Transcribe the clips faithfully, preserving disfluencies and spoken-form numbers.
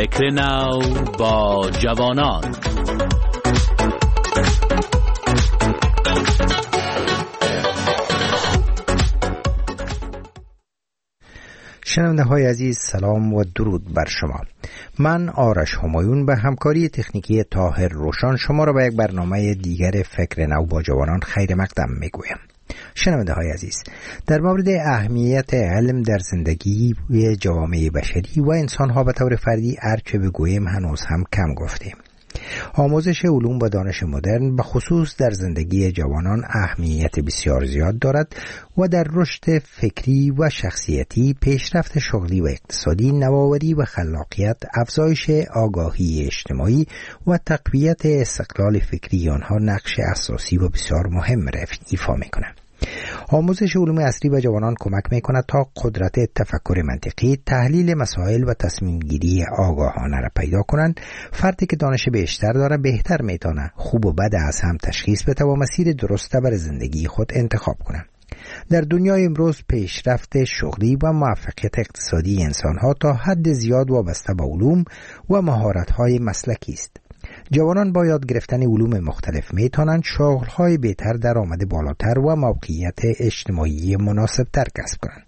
فکر نو با جوانان. شنونده های عزیز، سلام و درود بر شما. من آرش همایون به همکاری تکنیکی طاهر روشان شما را به یک برنامه دیگر فکر نو با جوانان خیر مقدم میگویم. شنونده های عزیز، در مورد اهمیت علم در زندگی و جوامع بشری و انسان ها به طور فردی هرچه بگوییم هنوز هم کم گفتیم. آموزش علوم و دانش مدرن به خصوص در زندگی جوانان اهمیت بسیار زیاد دارد و در رشد فکری و شخصیتی، پیشرفت شغلی و اقتصادی، نوآوری و خلاقیت، افزایش آگاهی اجتماعی و تقویت استقلال فکری آنها نقش اساسی و بسیار مهم را ایفا می‌کنند. آموزش علوم عصری به جوانان کمک می‌کند تا قدرت تفکر منطقی، تحلیل مسائل و تصمیم گیری آگاهانه را پیدا کنند. فردی که دانش بیشتر دارد بهتر می‌تواند خوب و بد از هم تشخیص بده و مسیر درست برای زندگی خود انتخاب کند. در دنیای امروز پیشرفت شغلی و موفقیت اقتصادی انسان‌ها تا حد زیاد وابسته به علوم و مهارت‌های مسلکی است. جوانان با یاد گرفتن علوم مختلف میتونند شغل‌های بهتر، درآمد بالاتر و موقعیت اجتماعی مناسبتر کسب کنند.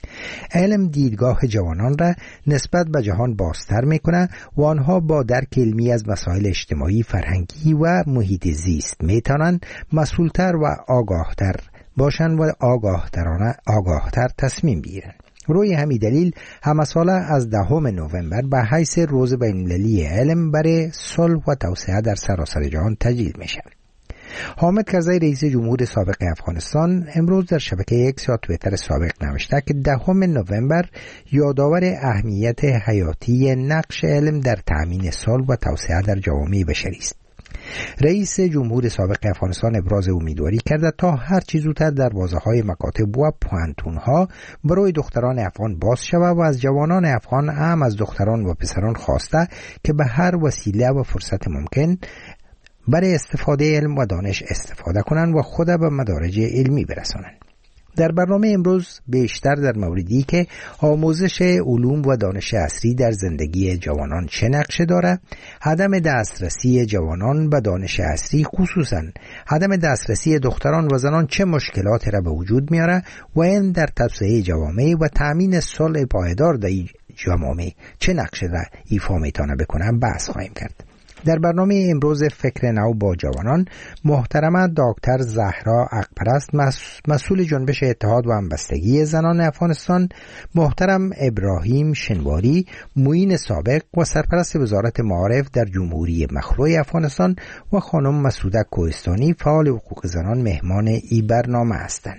علم دیدگاه جوانان را نسبت به جهان بازتر میکنه و آنها با درک علمی از مسائل اجتماعی، فرهنگی و محیط زیست میتونند مسئولتر و آگاهتر باشند و آگاهترانه آگاهتر تصمیم بگیرند. روی همین دلیل همه ساله از دهم نوامبر به حیث روز بین‌المللی علم برای صلح و توسعه در سراسر جهان تجلیل میشه. حامد کرزی رئیس جمهور سابق افغانستان امروز در شبکه ایکس یا توییتر سابق نوشته که دهم نوامبر یادآور اهمیت حیاتی نقش علم در تأمین صلح و توسعه در جوامع بشری است. رئیس جمهور سابق افغانستان ابراز امیدواری کرده تا هر چه زودتر دروازه‌های مکاتب و پوهنتون‌ها برای دختران افغان باز شود و از جوانان افغان هم از دختران و پسران خواسته که به هر وسیله و فرصت ممکن برای استفاده علم و دانش استفاده کنند و خود به مدارج علمی برسانند. در برنامه امروز بیشتر در موردی که آموزش علوم و دانش عصری در زندگی جوانان چه نقشه داره، عدم دسترسی جوانان به دانش عصری، خصوصاً عدم دسترسی دختران و زنان چه مشکلات را به وجود میاره و این در توسعه جوامع و تأمین صلح پایدار در جوامع چه نقشه را ایفا میتونه بکنه بحث خواهیم کرد. در برنامه امروز فکر نو با جوانان، محترمه دکتر زهرا عقپرست، مسئول جنبش اتحاد و همبستگی زنان افغانستان، محترم ابراهیم شنواری، معین سابق و سرپرست وزارت معارف در جمهوری مخلوع افغانستان و خانم مسعوده کوهستانی، فعال حقوق زنان، مهمان این برنامه هستند.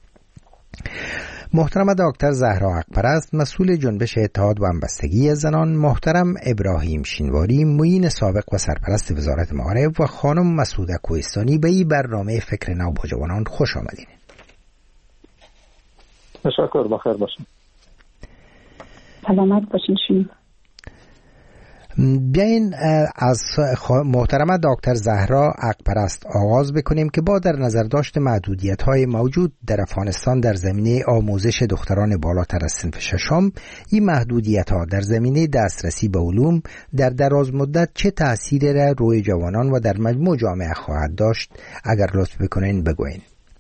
محترم دکتر زهرا عقپرست، مسئول جنبش اتحاد و همبستگی زنان، محترم ابراهیم شنواری، معین سابق و سرپرست وزارت معارف و خانم مسعوده کوهستانی به این برنامه فکر نو با جوانان خوش آمدین. تشکر، بخیر باشین. سلامت باشین شما. بیاین از محترمه دکتر زهرا عقپرست آغاز بکنیم که با در نظر داشت محدودیت‌های موجود در افغانستان در زمینه آموزش دختران بالاتر از صنف ششم، این محدودیت‌ها در زمینه دسترسی به علوم در دراز مدت چه تأثیری را روی جوانان و در مجموع جامعه خواهد داشت؟ اگر لطف بکنین بگوین.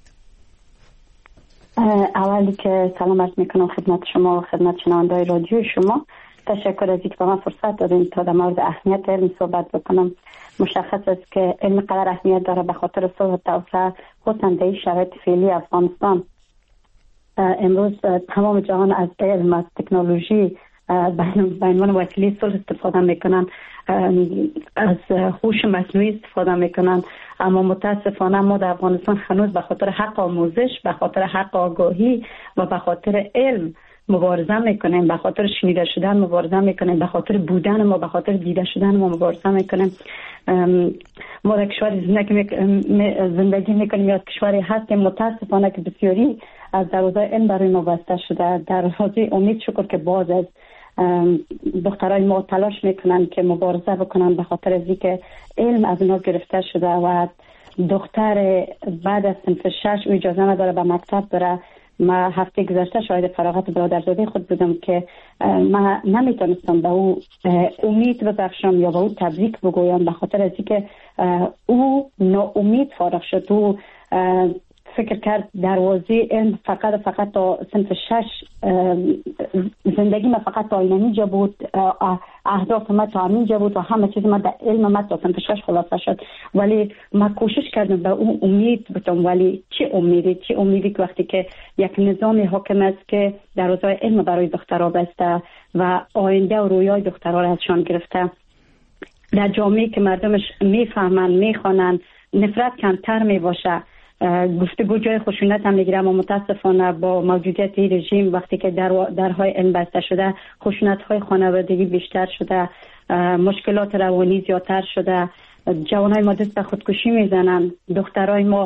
اولی که سلام عرض میکنم خدمت شما و خدمت شنونده‌های رادیو شما. تشکر از اینکه به من فرصت دادین تا در مورد اهمیت علم صحبت بکنم. مشخص است که علم قدر اهمیت داره به خاطر صلح و توسعه، خصوصا در این شرایط فعلی افغانستان. امروز تمام جهان از علم، از تکنولوژی به عنوان وسیله صلح استفاده میکنن، از هوش مصنوعی استفاده میکنن، اما متاسفانه ما در افغانستان هنوز به خاطر حق آموزش، به خاطر حق آگاهی و به خاطر علم مبارزه میکنیم، به خاطر شنیده شدن مبارزه میکنیم، به خاطر بودن ما، به خاطر دیده شدن ما مبارزه میکنیم. ما در کشور زندگی میکنیم یا کشوری هستیم متاسفانه که بسیاری از دروازه علم برای ما بسته شده. در حوزه امید شکر که باز از دخترای ما تلاش میکنن که مبارزه بکنن به خاطر از اینکه علم از اونا گرفته شده و دختر بعد از صنف شش اجازه نداره به مکتب بره، ما هفته گذشته شاید فراغت برادرزاده خود بودم که من نمیتونستم به او امید ببخشم یا به او تبریک بگویم، به خاطر از اینکه او ناامید فارغ شد. او فکر کرد دروازه علم فقط فقط تا صنف شش زندگی ما فقط تا اینجا بود، اهداف ما تا اینجا بود و همه چیز ما در علم ما تا صنف شش خلاصه شد. ولی ما کوشش کردم به اون امید بتم، ولی چه امیدی چه امیدی که وقتی که یک نظام حاکم است که دروازه علم برای دخترها بسته و آینده و رویای دخترها را ازشان گرفته، در جامعه که مردمش میفهمن میخوانن، نفرت کمتر میباشه، گفتگو جای خشونت هم میگیره. اما متاسفانه با موجودیت رژیم وقتی که در درهای علم بسته شده، خشونت های خانوادگی بیشتر شده، مشکلات روانی زیادتر شده، جوانای ما دست به خودکشی میزنن، دخترای ما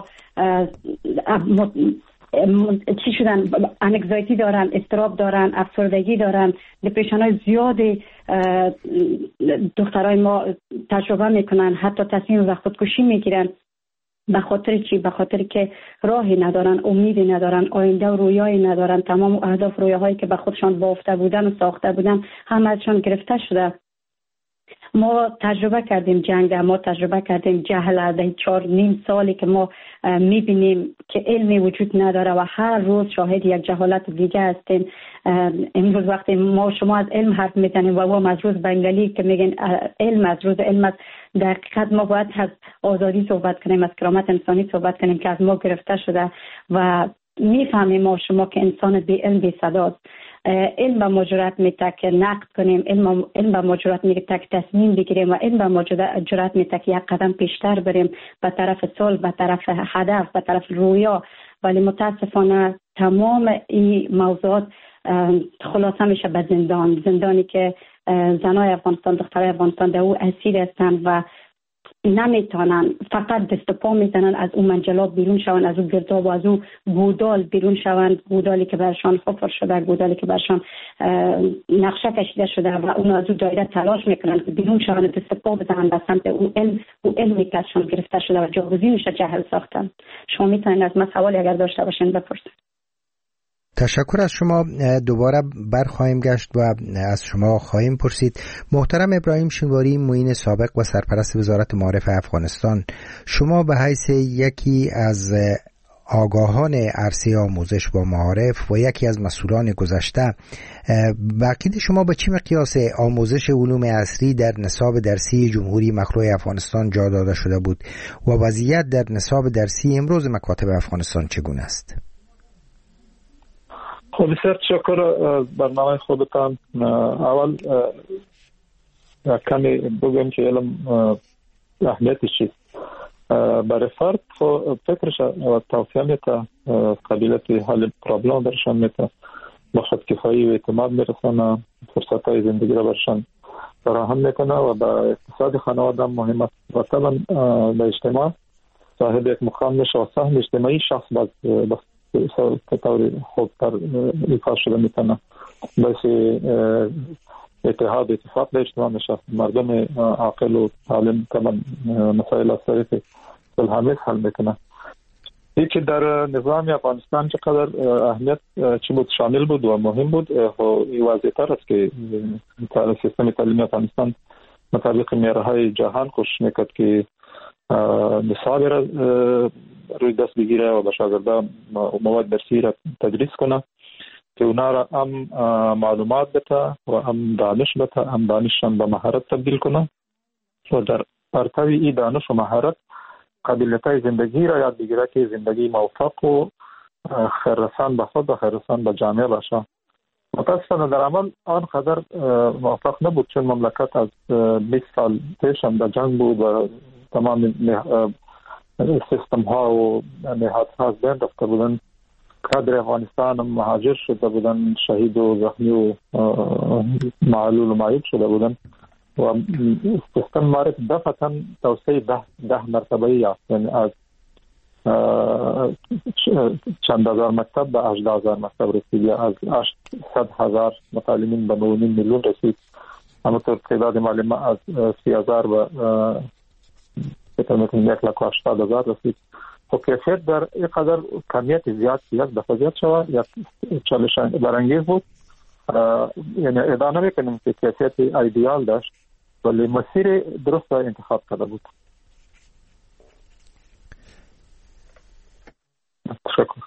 چی شدن، انگزایتی دارن، اضطراب دارن، افسردگی دارن، دپرشن های زیادی دخترای ما تجربه میکنن، حتی تصمیم به خودکشی میگیرن. به خاطر چی؟ به خاطر که راهی ندارن، امیدی ندارن، آینده و رویایی ندارن. تمام اهداف رویاهایی که به خودشان بافته بودن و ساخته بودن هم ازشان گرفته شده. ما تجربه کردیم جنگ، ما تجربه کردیم جهل. در چهار نیم سالی که ما میبینیم که علمی وجود نداره و هر روز شاهد یک جهالت دیگه هستیم. امروز وقتی ما شما از علم حرف میزنیم و ما از روز بنگالی که میگن علم از روز علم است، در حقیقت ما باید از آزادی صحبت کنیم، از کرامت انسانی صحبت کنیم که از ما گرفته شده و میفهمیم ما شما که انسان بی علم بی صداست. علم به ما جرأت میده که نقد کنیم، علم علم به ما جرأت میده که تصمیم بگیریم و علم به ما جرأت میده که یک قدم پیشتر بریم به طرف صلح، به طرف هدف، به طرف رویا. ولی متاسفانه تمام این موضوعات خلاصه میشه به زندان، زندانی که زنای افغانستان، دخترای افغانستان در او اسیر هستند و نمیتونن، فقط دست پا میزنن از اون منجلاب بیرون شون، از اون گرداب و از اون گودال بیرون شون، گودالی که برشان حفر شده، گودالی که برشان نقشه کشیده شده و اون از اون دایره تلاش میکنن که بیرون شون، دست پا بزنن به سمت اون علم، اون علمی که ازشان گرفته شده و جاگزینش جهل ساختن. شما میتونید از من سوالی اگر داشته باشین بپرسید. تشکر از شما. دوباره برخواهیم گشت و از شما خواهیم پرسید. محترم ابراهیم شینواری، معین سابق و سرپرست وزارت معارف افغانستان، شما به حیث یکی از آگاهان عرصه آموزش با معارف و یکی از مسئولان گذشته، عقید شما به چه مقیاس آموزش علوم عصری در نصاب درسی جمهوری مخلوع افغانستان جا داده شده بود و وضعیت در نصاب درسی امروز مکاتب افغانستان چگونه است؟ خب بسیار تشکر از برنامه خودتان. اول کمی بگم که علم اهمیتش چیست برای فرد. فکرش و توصیه میته قابلیت حل پرابلم برشان میته، با خودکفایی و اعتماد میرسانه، فرصت های زندگی را برشان فراهم میکنه و به اقتصاد خانواده هم مهم است و طبعا به اجتماع صاحب یک مقام میشه و سهم اجتماعی شخص باز تطور خوبتر ایفا شده میتونه، باعث اتحاد اتفاق در اجتماع میشه. مردم عاقل و عالم طبعا مسائل از طریق صلح‌آمیز حل میکنه. یکی در نظام افغانستان چقدر اهمیت چی بود شامل بود و مهم بود، این واضح تر است که سیستم تعلیمی افغانستان مطابق معیارهای جهان کوشش میکرد که نصاب را روی دست بگیره و به شاگردان مواد درسی را تدریس کنه که اونا را هم معلومات بده و هم دانش بده، هم دانششان به مهارت تبدیل کنه و در پرتوی این دانش و مهارت قابلیت‌های زندگی را یاد بگیره که زندگی موفق و خیررسان به خود و خیررسان به جامعه باشه. متاسفانه در عمل آنقدر موفق نبود، چون مملکت از بیست سال پیش هم در جنگ بود و تمام سیستم ها و نهاد ها از بین رفته بودن. کادر افغانستان هم مهاجر شده بودن، شهید و زخمی و معلول و معیوب شده بودن و سیستم معرف دفعتا توسعه ده, ده مرتبه یافت، یعنی از چند هزار مکتب به هجده هزار مکتب رسید یا از هشتصد هزار متعلمین به نه میلیون رسید. همونطور تعداد معلم از سی هزار به یک لک و هشتاد هزار رسید خب کیفیت در اینقدر کمیت زیاد یک دفعه زیاد شود یک چالش برانگیز بود. یعنی ادعا نمیکنیم که کیفیت ایدئال داشت ولی مسیر درست را انتخاب کرده بود. تشکر.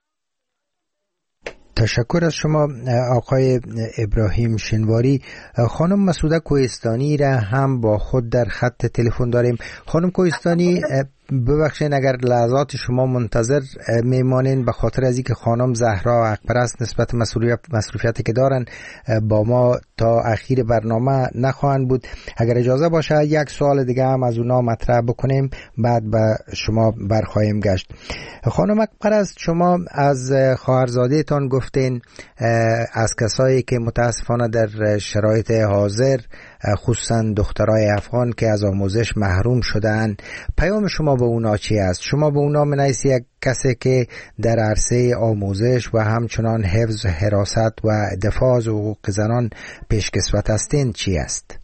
تشکر از شما آقای ابراهیم شنواری. خانم مسعوده کوهستانی را هم با خود در خط تلفن داریم. خانم کوهستانی ببخشید اگر لحظات شما منتظر میمانین به خاطر از اینکه خانم زهرا حق‌پرست نسبت مسئولیت مصروفیتی که دارن با ما تا اخیر برنامه نخواهند بود. اگر اجازه باشه یک سوال دیگه هم از اونا مطرح بکنیم بعد به شما برخواهیم گشت. خانم حق‌پرست شما از خواهرزاده‌تان گفتین از کسایی که متاسفانه در شرایط حاضر خصوصا دخترای افغان که از آموزش محروم شدن، پیام شما به اونا چی است؟ شما به اونا منیس یک کسی که در عرصه آموزش و همچنان حفظ حراست و دفاع از حقوق زنان پیشکسوت هستین چی است؟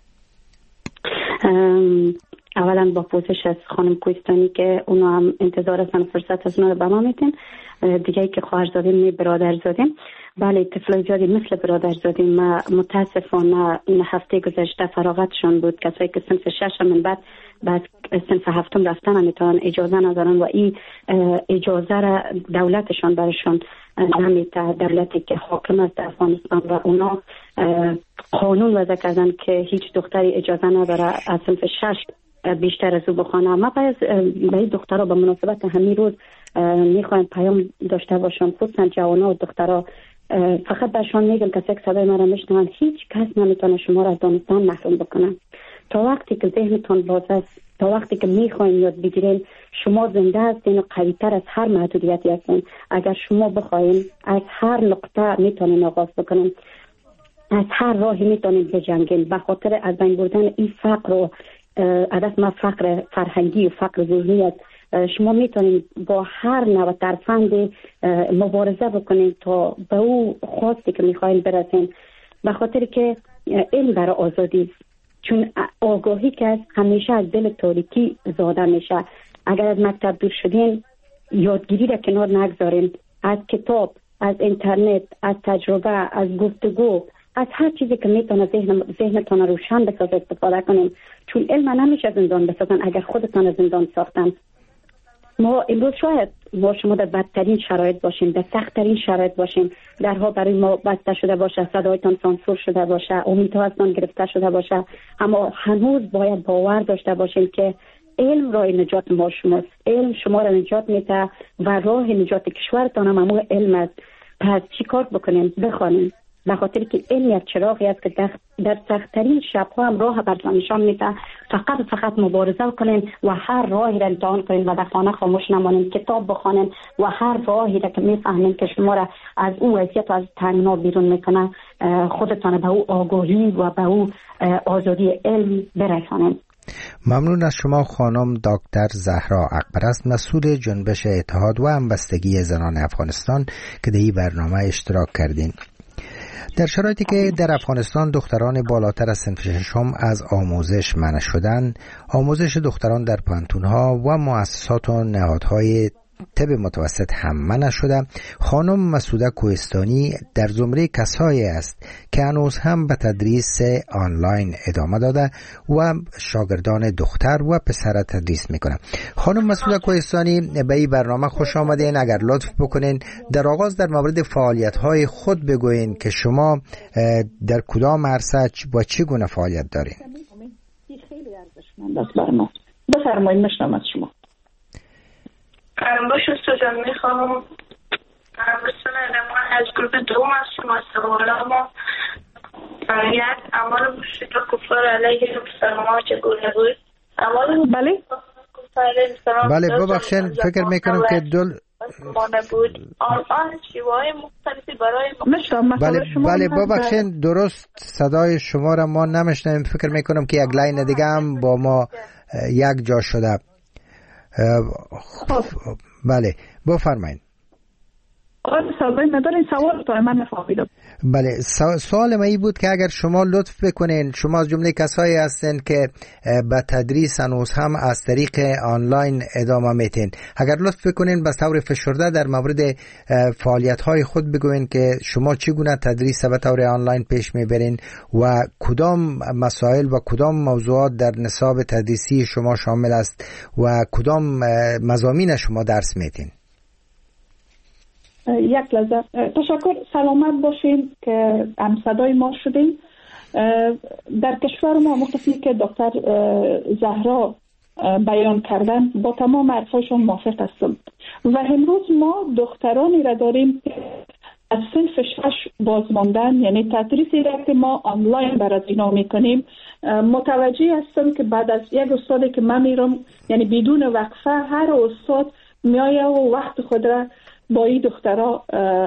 اولا با پوزش از خانم کوهستانی که اونا هم انتظار هستن فرصت از اونا رو به ما میتین، دیگه که خواهرزاده می برادر زادیم. بله طفلای زیادی مثل برادر زادیم متاسفانه این هفته گذشته فراغتشان بود. کسایی که صنف شش من بعد بعد صنف هفتم رفتن نمیتونن اجازه ندارن و این اجازه را دولتشان برشان نمیده. دولتی که حاکم است در افغانستان و اونا قانون وضع کردن که هیچ دختری اجازه نداره از صنف شش بیشتر از او بخوانه. ما باید به این دخترها به مناسبت همین روز میخوایم پیام داشته باشم، خصوصا جوانا و دخترها. فقط برشان میگم کسی که صدای ما را میشنون هیچ کس نمیتونه شما را از دانستان محروم بکنه. تا وقتی که ذهنتون باز است، تا وقتی که میخواین یاد بگیرین، شما زنده هستین و قوی تر از هر محدودیتی هستین. اگر شما بخواین از هر نقطه میتونین آغاز بکنین، از هر راهی میتونین بجنگین. به خاطر از بین بردن این فقر و عدد ما فقر فرهنگی و فقر ذهنی است، شما میتونید با هر نوع ترفند مبارزه بکنید تا به او خواستی که میخواین برسین. به خاطر که علم برای آزادی است، چون آگاهی که همیشه از دل تاریکی زاده میشه. اگر از مکتب دور شدین یادگیری را کنار نگذارین، از کتاب، از اینترنت، از تجربه، از گفتگو، از هر چیزی که میتونه ذهن ذهنتون روشن بسازه استفاده کنین، چون علم نمیشه زندان بسازن اگر خودتون زندان ساختن. ما امروز شاید ما شما در بدترین شرایط باشیم، در سخت‌ترین شرایط باشیم، درها برای ما بسته شده باشه، صدایتان سانسور شده باشه، امیدها ازتان گرفته شده باشه، اما هنوز باید باور داشته باشیم که علم راه نجات ما شماست. علم شما را نجات میده و راه نجات کشورتان هم همون علم است. پس چی کار بکنیم؟ بخوانیم، به خاطر که علم یک چراغی است که در سخت‌ترین شب‌ها هم راه براتون نشان میده. فقط فقط مبارزه کنین و هر راهی را امتحان کنین و در خانه خاموش نمانین، کتاب بخوانین و هر راهی را که میفهمین که شما را از او وضعیت و از تنگنا بیرون میکنه، خودتان به او آگاهی و به او آزادی علم برسانین. ممنون از شما خانم دکتر زهرا حق‌پرست، مسئول جنبش اتحاد و همبستگی زنان افغانستان که در این برنامه اشتراک کردین. در شرایطی که در افغانستان دختران بالاتر از صنف ششم از آموزش منع شدن، آموزش دختران در پانتون‌ها و مؤسسات و نهادهای طب متوسط هم منع شده، خانم مسعوده کوهستانی در زمره کسایی است که هنوز هم به تدریس آنلاین ادامه داده و شاگردان دختر و پسر تدریس میکنه. خانم مسعوده کوهستانی به این برنامه خوش آمدین. اگر لطف بکنین در آغاز در مورد فعالیت‌های خود بگوین که شما در کدام عرصه و چگونه فعالیت دارین. خیلی ارزشمند است برای ما. بفرمایید میشنم از شما. باش استاد میخوام مثلا ما از گروه دوم هستیم از سوالا ما فعالیت اعمال مشرک کفار علیه مسلمان چگونه بود؟ اعمال بله بله ببخشید فکر میکنم که دل بود آن شیوهای مختلفی برای بله بله ببخشید درست صدای شما را ما نمیشنویم. فکر میکنم که یک لاین دیگه هم با ما یک جا شده. بله بفرمایید. سوال سوال ندارین، سوال تو من نفهمیدم. بله، سوال ما ای بود که اگر شما لطف بکنین، شما از جمله کسایی هستین که به تدریس هنوز هم از طریق آنلاین ادامه میتین، اگر لطف بکنین به طور فشرده در مورد فعالیت های خود بگوین که شما چگونه تدریس به طور آنلاین پیش میبرین و کدام مسائل و کدام موضوعات در نصاب تدریسی شما شامل است و کدام مضامین شما درس میتین. یک لحظه، تشکر، سلامت باشین که هم صدای ما شدین. در کشور ما مختصی که دکتر زهرا بیان کردن با تمام حرفایشون موافق هستم و امروز ما دخترانی را داریم که از صنف شش بازماندن، یعنی تدریسی را که ما آنلاین برای اینا میکنیم، متوجه هستم که بعد از یک استادی که من میرم، یعنی بدون وقفه هر استاد میایه و وقت خود را با این دخترها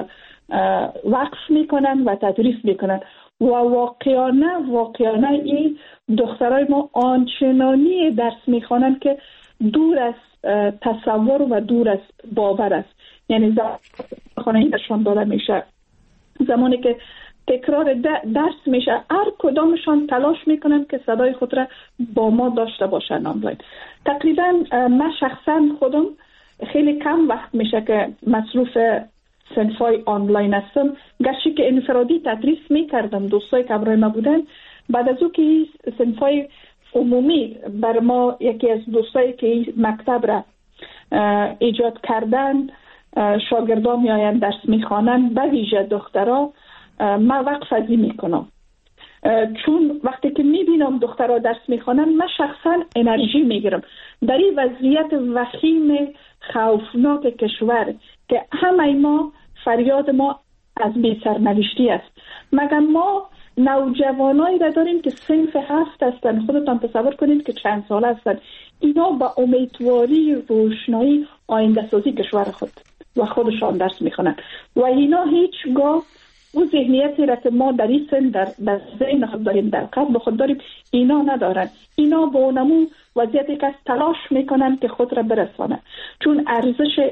وقف میکنن و تدریس میکنن و واقعانه واقعانه این دخترای ما آنچنانی درس میخوانن که دور از تصور و دور از باور است. یعنی زمانی درشان داده میشه، زمانی که تکرار درس میشه، هر کدامشان تلاش میکنن که صدای خود را با ما داشته باشن آنلاین. تقریبا من شخصا خودم خیلی کم وقت میشه که مصروف صنفای آنلاین هستم، گرچه که انفرادی تدریس میکردم، دوستای که همراه ما بودن. بعد از او که صنفای عمومی بر ما یکی از دوستایی که مکتب را ایجاد کردن، شاگردان میآیند درس میخوانن، به ویژه دخترها، من وقت فضی میکنم، چون وقتی که میبینم دخترها درس میخوانن من شخصا انرژی میگیرم. در این وضعیت وخیم خوفناک کشور که همه ما فریاد ما از بی سرنوشتی است، مگر ما نوجوانایی را داریم که صنف هفت هستن، خودتان تصور کنید که چند ساله هستن، اینا با امیدواری روشنایی آینده سازی کشور خود و خودشان درس میخوانن و اینا هیچگاه او ذهنیتی را که ما در این سن در, در ذهن خود داریم، در قلب خود داریم، اینا ندارن. اینا با اونمون وضعیتی که تلاش میکنن که خود را برسانن، چون ارزش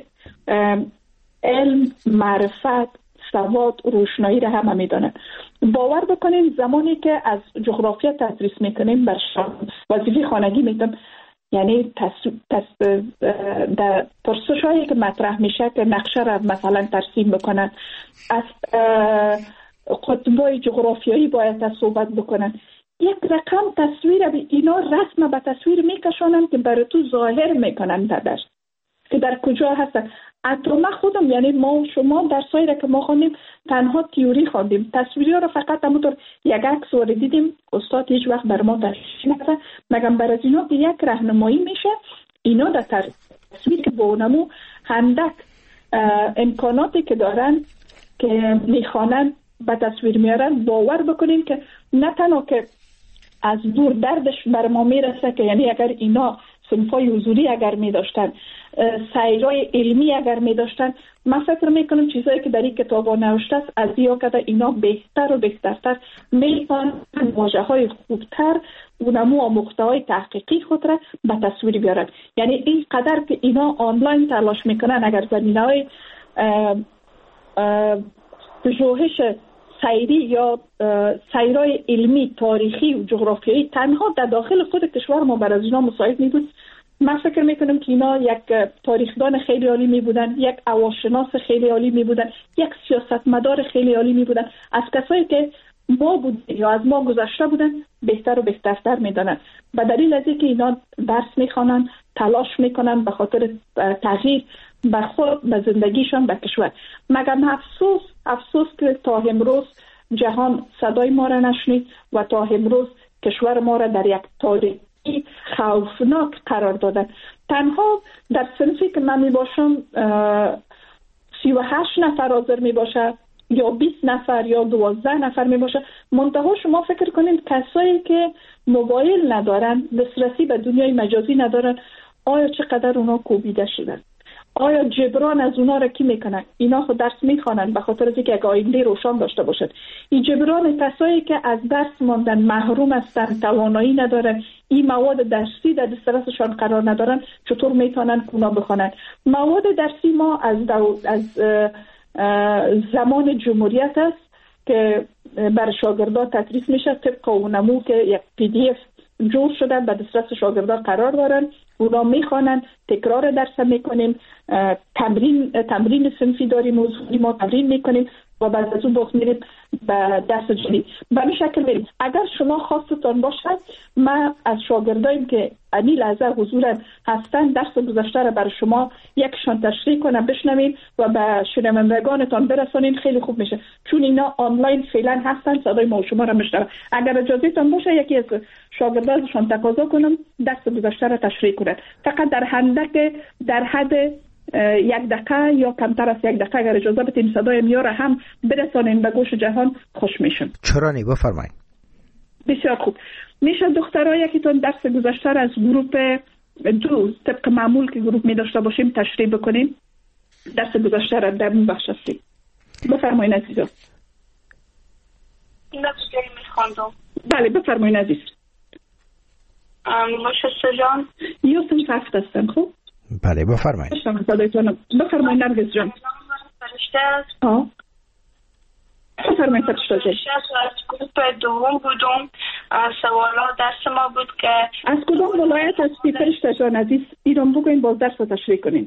علم، معرفت، سواد، روشنایی را همه میدانن. باور بکنین زمانی که از جغرافیا تدریس میکنیم بر وظیفه خانگی میدم، یعنی در پرسش هایی که مطرح میشه که نقشه را مثلا ترسیم بکنن، از قطبای جغرافیایی باید صحبت بکنن، یک رقم تصویر به اینا رسم به تصویر میکشانن که برای تو ظاهر میکنن در درس که در کجا هستن. حتی من خودم، یعنی ما و شما درسایی را که ما خوندیم تنها تئوری خوندیم، تصویری ها را فقط همونطور یک عکس رو دیدیم، استاد هیچ وقت بر ما تشریح نکرد، مگر بر از اینا که یک راهنمایی میشه. اینا در تصویر که با اونمو هندک امکاناتی که دارن که میخوانن به تصویر میارن، باور بکنیم که نه تنها که از دور دردش بر ما میرسه، که یعنی اگر اینا صنفای حضوری اگر می داشتن، سیرای علمی اگر می داشتن، من فکر میکنم چیزایی که در این کتاب ها نوشته است از یا کده اینا بهتر و بهترتر میتونن واژه های خوبتر اونمو آموخته های تحقیقی خود را به تصویر بیارن. یعنی این قدر که اینا آنلاین تلاش میکنن، اگر زمینه های پژوهش سیری یا سیرای علمی، تاریخی و جغرافیایی تنها در داخل خود کشور ما بر از اینا مساعد می بود، من فکر میکنم که اینا یک تاریخدان خیلی عالی می بودن، یک هواشناس خیلی عالی می بودن، یک سیاستمدار خیلی عالی می بودن. از کسایی که ما بود یا از ما گذشته بودن بهتر و بهترتر می دانن. به دلیل از اینکه اینا درس میخوانن، تلاش میکنن به خاطر تغییر به خود، به زندگیشان، به کشور. مگر افسوس افسوس که تا امروز جهان صدای ما را نشنید و تا امروز کشور ما را در یک تاریخی خوفناک قرار دادن. تنها در صنفی که من می باشم سی و هشت نفر حاضر می باشه یا بیست نفر یا دوازده نفر می باشه. منتها شما فکر کنید کسایی که موبایل ندارن، دسترسی به دنیای مجازی ندارن، آیا چقدر اونا کوبیده شدن؟ آیا جبران از اونا را کی میکنن؟ اینا خود درس میخوانن به خاطر از اینکه یک آینده روشن داشته باشد. این جبران کسایی که از درس ماندن، محروم هستن، توانایی ندارن، این مواد درسی در دسترسشان قرار ندارن، چطور میتونن اونا بخوانن؟ مواد درسی ما از دو... از زمان جمهوریت است که بر شاگردان تدریس میشه طبق اونمو که یک پی دی اف جور شده به دسترس شاگردان قرار دارن، اونا میخوانن، تکرار درس میکنیم، تمرین تمرین صنفی داریم، موضوعی ما تمرین میکنیم و بعد از اون باز میریم به درس جدید. به این شکل میریم. اگر شما خواستتان باشد ما از شاگرداییم که امی لحظه حضور هستن درس گذشته را برای شما یکشان تشریح کنم بشنوین و به شنوندگانتان برسانین، خیلی خوب میشه چون اینا آنلاین فعلا هستن، صدای ما و شما را میشنون. اگر اجازه تان باشه یکی از شاگردانشان تقاضا کنم درس گذشته را تشریح کنند، فقط در حد در حد یک دقیقه یا کمتر از یک دقیقه اگر اجازه بدین صدای میاره هم برسانین به گوش جهان خوش میشم. چرا نی بفرمایید. بسیار خوب. میشه دخترها یکیتون درس گذشته از گروه دو طبق معمول که گروه می داشته باشیم تشریح بکنیم. درس گذشته را در این بخش هستی. بفرمایید عزیزم. نفسی میخواندم. بله بفرمایید عزیز. مشسته جان. یوسف هفت هستم. خب بله بفرمایید. بفرمایید نرگس جان. فرشته است. آه. بفرمایید فرشته جان. از گروه دوم بودم. سوالات درس ما بود که از کدام ولایت هستی فرشته جان عزیز؟ ایران بگوین باز درس رو تشریح کنین.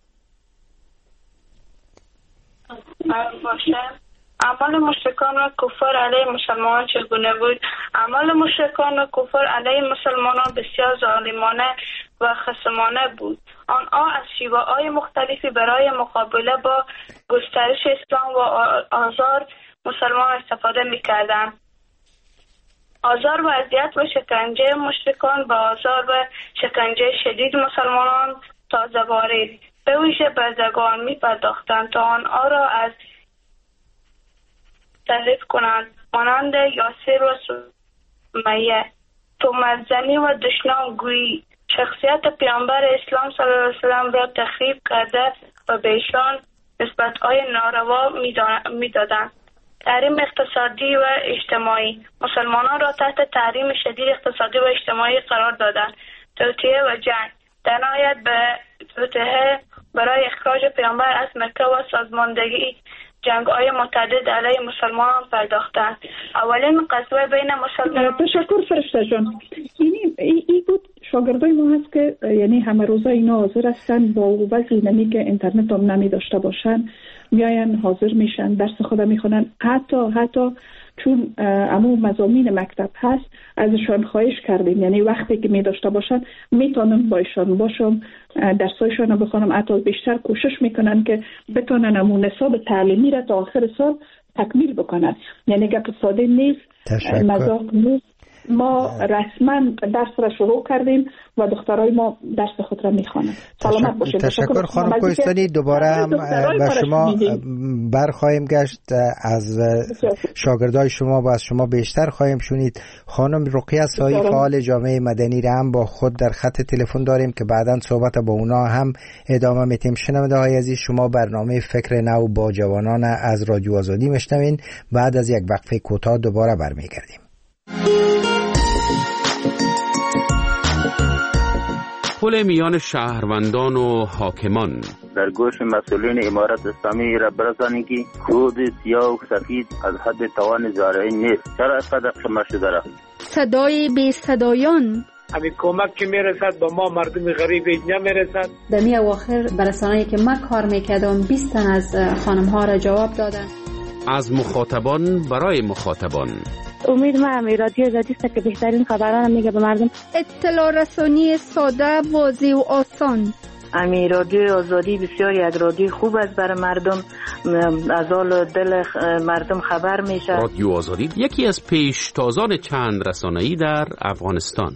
باشه. اعمال مشرکان و کفار علیه مسلمانان چگونه بود؟ اعمال مشرکان و کفار علیه مسلمانان بسیار ظالمانه و خصمانه بود. آنها از شیوه‌های مختلفی برای مقابله با گسترش اسلام و آزار مسلمان استفاده می‌کردند. آزار و اذیت و شکنجه مشرکان با آزار و شکنجه شدید مسلمانان تازه وارد به ویژه بردگان می‌پرداختند تا آنها را از تعریف کنند، مانند یاسر و سمیه، تهمت‌زنی و دشنام‌گویی. شخصیت پیامبر اسلام صلی الله علیه و سلم را تخریب کرده و به ایشان نسبت‌های ناروا می‌دادند. تحریم اقتصادی و اجتماعی. مسلمانان را تحت تحریم شدید اقتصادی و اجتماعی قرار دادند. توطئه و جنگ. در نهایت به توطئه برای اخراج پیامبر از مکه و سازماندهی جنگ‌های متعدد علیه مسلمانان پرداختند. اولین غزوه بین مسلمانان. تشکر فرشته جان. این ای بود شاگردای ما هست که یعنی همه روزا اینا حاضر هستن با وضعی نمی که اینترنت هم نمی داشته باشن میاین حاضر میشن درس خود میخونن، حتی حتی چون امو مضامین مکتب هست ازشان خواهش کردیم یعنی وقتی که می داشته باشن میتونم با ایشان باشم درسایشان رو بخونم، حتی بیشتر کوشش میکنن که بتونن امو نصاب تعلیمی را تا آخر سال تکمیل بکنن. یعنی گپ ساده نیست، مذاق نیست. ما رسما درس را شروع کردیم و دخترای ما درس خود را میخوانند. سلامت باشید. تشکر خانم کوهستانی. دوباره هم به شما برخواهیم گشت، از شاگردای شما و از شما بیشتر خواهیم شنید. خانم رقیه سایی فعال جامعه مدنی را هم با خود در خط تلفن داریم که بعداً صحبت با اونا هم ادامه میتیم. شنونده های عزیز، شما برنامه فکر نو با جوانان از رادیو آزادی میشنوین. بعد از یک وقفه کوتاه دوباره برمیگردیم. پل میان شهروندان و حاکمان. در گوش مسئولین امارت اسلامی را برسانید که کود سیاه و سفید از حد توان زارعی نیست. چرا اینقدر شما شده را؟ صدای بی صدایان. همین کمک که میرسد با ما مردم غریب اینجا میرسد. در می اواخر برسانه‌ای که من کار میکردم بیست تن از خانم ها را جواب دادن. از مخاطبان برای مخاطبان. امید ما هم رادیو آزادی است که بهترین خبران میگه به مردم. اطلاع رسانی ساده، واضح و آسان. امی رادیو آزادی بسیار یک رادیو خوب است برای مردم، از حال دل مردم خبر میشه. رادیو آزادی یکی از پیشتازان چند رسانه‌ای در افغانستان.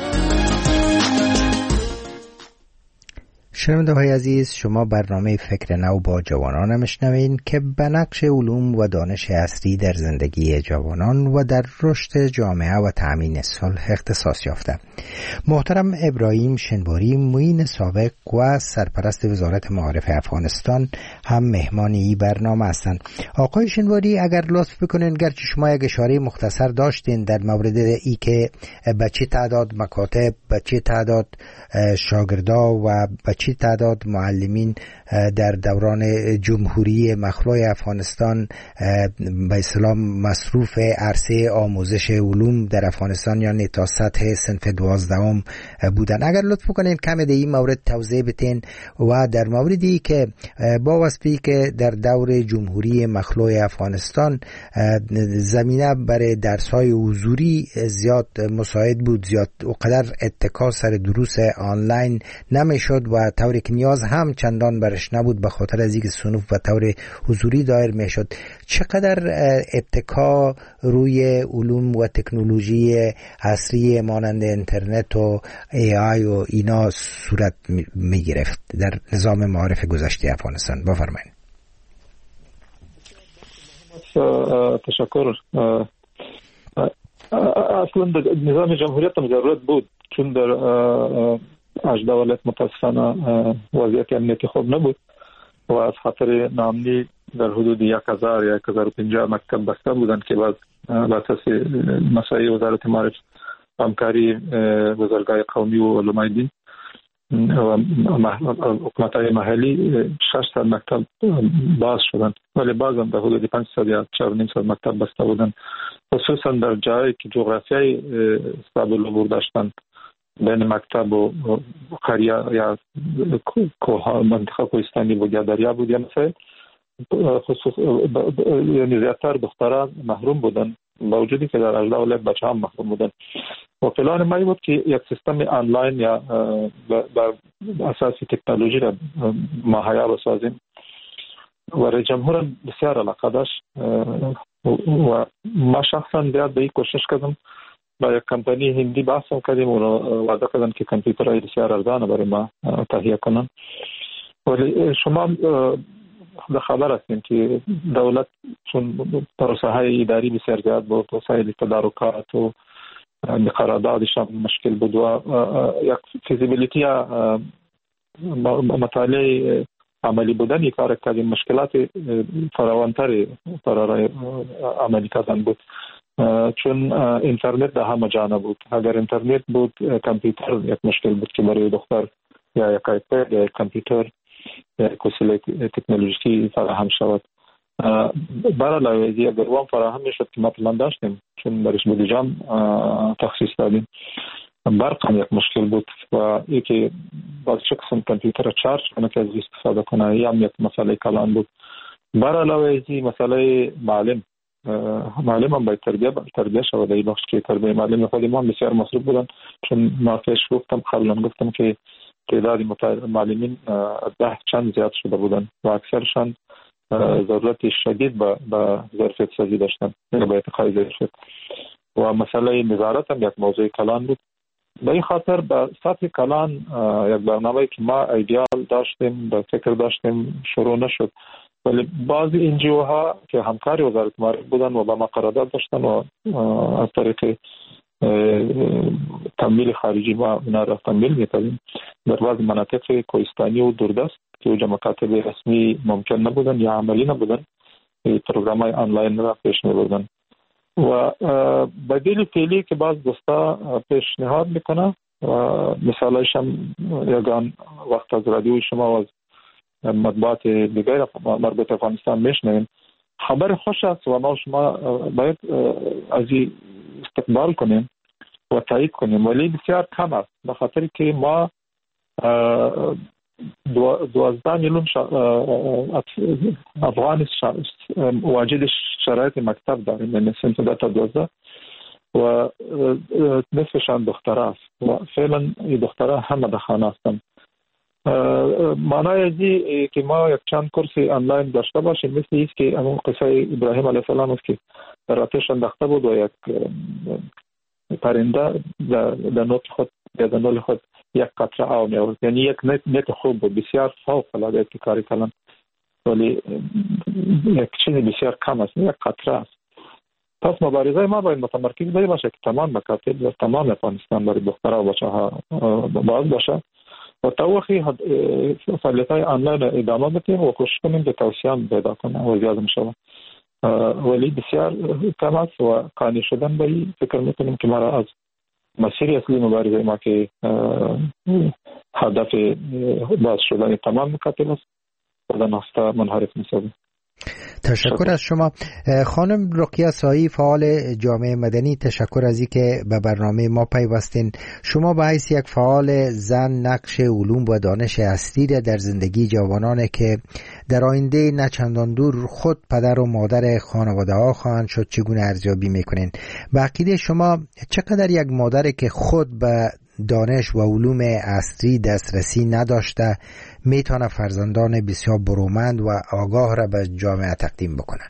شنونده های عزیز، شما برنامه فکر نو با جوانان میشنوین که به نقش علوم و دانش عصری در زندگی جوانان و در رشد جامعه و تأمین صلح اختصاص یافته. محترم ابراهیم شنواری، معین سابق و سرپرست وزارت معارف افغانستان هم مهمان این برنامه هستند. آقای شنواری، اگر لطف بکنین، گرچه شما یک اشاره مختصر داشتین در مورد ای که به چه تعداد مکاتب، به چه تعداد شاگردا و به چه چی تعداد معلمین در دوران جمهوری مخلوع افغانستان به اصطلاح مصروف عرصه آموزش علوم در افغانستان یعنی تا سطح صنف دوازدهم بودن. اگر لطف کنین کم در این مورد توضیح بتین و در موردی که با وصفی که در دور جمهوری مخلوع افغانستان زمینه برای درس‌های حضوری زیاد مساعد بود، زیاد اونقدر اتکا سر دروس آنلاین نمیشد و طوری که نیاز هم چندان برش نبود به خاطر از اینکه صنوف و طور حضوری دایر میشد. چقدر اتکا روی علوم و تکنولوژی عصری مانند اینترنت و ای آی و اینا صورت می گرفت در نظام معارف گذشته افغانستان؟ بفرمایید. تشکر. اصلا نظام جمهوریت هم ضرورت بود، چون در هجده ولایت متاسفانه وضعیت امنیتی خوب نبود و از خاطر ناامنی در حدود یک هزار یا یک هزار و پنجاه مکتب بسته بودند که بعد بر اساس مسائل وزارت معارف همکاری وزارتگاه قومی و علمای دین و حکومت‌های محلی ششصد مکتب باز شدند، ولی باز هم در حدود پانصد یا چهار و نیم صد مکتب بسته بودند، خصوصا در جایی که جغرافیایی صعب العبور داشتند بین مکتب و قریه یا کوه منطقه کوهستانی بود یا دریا بود یا مثلا خصوص یعنی زیادتر دختران محروم بودن با وجودی که در هجده ولایت بچه هم محروم بودن و پلان ما بود که یک سیستم آنلاین یا بر اساس تکنولوژی را مهیا بسازیم و رئیس جمهور بسیار علاقه داشت و ما شخصا زیاد به این کوشش کردم. با یک کمپانی هندی بحث هم کردیم و وعده کردن که کامپیوترهای بسیار ارزان برای ما تهیه کنن. ولی شما به خبر هستیم که دولت چون پروسه های اداری بسیار زیاد بود، وسایل تدارکات و قراردادش هم مشکل بود و یک فیزیبیلیتی مطالعه عملی بودن یک کار کردیم، مشکلات فراوانتری برای عملی کردن بود چون اینترنت در همه جانب بود. اگر اینترنت بود کامپیوتر یک مشکل بود که برای دختر یا یک آیپد یا یک کامپیوتر یا یک وسیله تکنولوژیکی فراهم شود. برای علاوه از این اگر وام فراهم میشد که ما پلان داشتیم چون برش بودجه هم تخصیص دادیم، برق هم یک مشکل بود و یکی باز چه قسم کامپیوتر را چارج کنه که از استفاده کنه یا هم یک مسئله کلان بود. برای علاوه از این مسئله معلم معلم هم باید تربیه تربیه شود. در این بخش که تربیه معلم خود ما بسیار مصروف بودن چون ما پیش گفتم قبلا گفتم که تعداد معلمین ده چند زیاد شده بودن و اکثرشان ضرورت شدید به با ظرفیت سازی داشتن یا به ارتقای ظرفیت و مسئله نظارت هم یک موضوع کلان بود. به این خاطر به سطح کلان یک برنامه‌ای که ما ایدئال داشتیم به فکر داشتیم شروع نشد، ولی بعضی این جیو ها که همکاری وزارت معارف بودن و با ما قرارداد داشتن و از طریق تمویل خارجی ما اونا را تمویل می‌کردیم در بعض مناطق کوهستانی و دوردست که اوجا مکاتب رسمی ممکن نبودن یا عملی نبودن، پروگرام‌های آنلاین را پیش می‌بردن و بدیل فعلی که بعض دوستا پیشنهاد میکنه و مثالش هم یگان وقت از رادیوی شما و از مطبوعات دیگر مربوط افغانستان میشنویم خبر خوش است و ما شما باید از این استقبال کنیم و تایید کنیم، ولی بسیار کم است به خاطر که ما دوازده میلیون افغان واجد شرایط مکتب داریم، یعنی سنت داتا دوازده و نصفشان دختره است و فعلا این دختره همه در خانه هستند. معنای ازی که ما یک چند کورس آنلاین داشته باشیم مثل ایست که همون قصه ابراهیم علیه السلام است که در آتش انداخته بود و یک پرنده در نوک خود یا در نول خود یک قطره آب می آورد، یعنی یک نت, نت خوب بود بسیار فوق العاده ابتکاری کردن، ولی یک چیز بسیار کم است، یک قطره است. پس مبارزه ما باید متمرکز باشه که تمام مکاتب و تمام افغانستان برای دخترها و بچه‌ها باز باشه و تا وقتی فعالیت‌های آنلاین ادامه بدیم و کوشش کنیم که توسعه پیدا کنه و زیاد بشه، ولی بسیار کم است و قانع شدن به این فکر میکنیم که ما را از مسیر اصلی مبارزه ما که هدف باز شدن تمام مکاتب است و در ناستا منحرف می‌شود. تشکر از شما خانم رقیه سایی، فعال جامعه مدنی. تشکر از اینکه به برنامه ما پیوستین. شما به حیث یک فعال زن نقش علوم و دانش اصلی در زندگی جوانان که در آینده نچندان دور خود پدر و مادر خانواده ها خواهند شد چگونه ارزیابی میکنین؟ به عقیده شما چقدر یک مادر که خود به دانش و علوم عصری دسترسی نداشته میتونه فرزندان بسیار برومند و آگاه را به جامعه تقدیم بکنه؟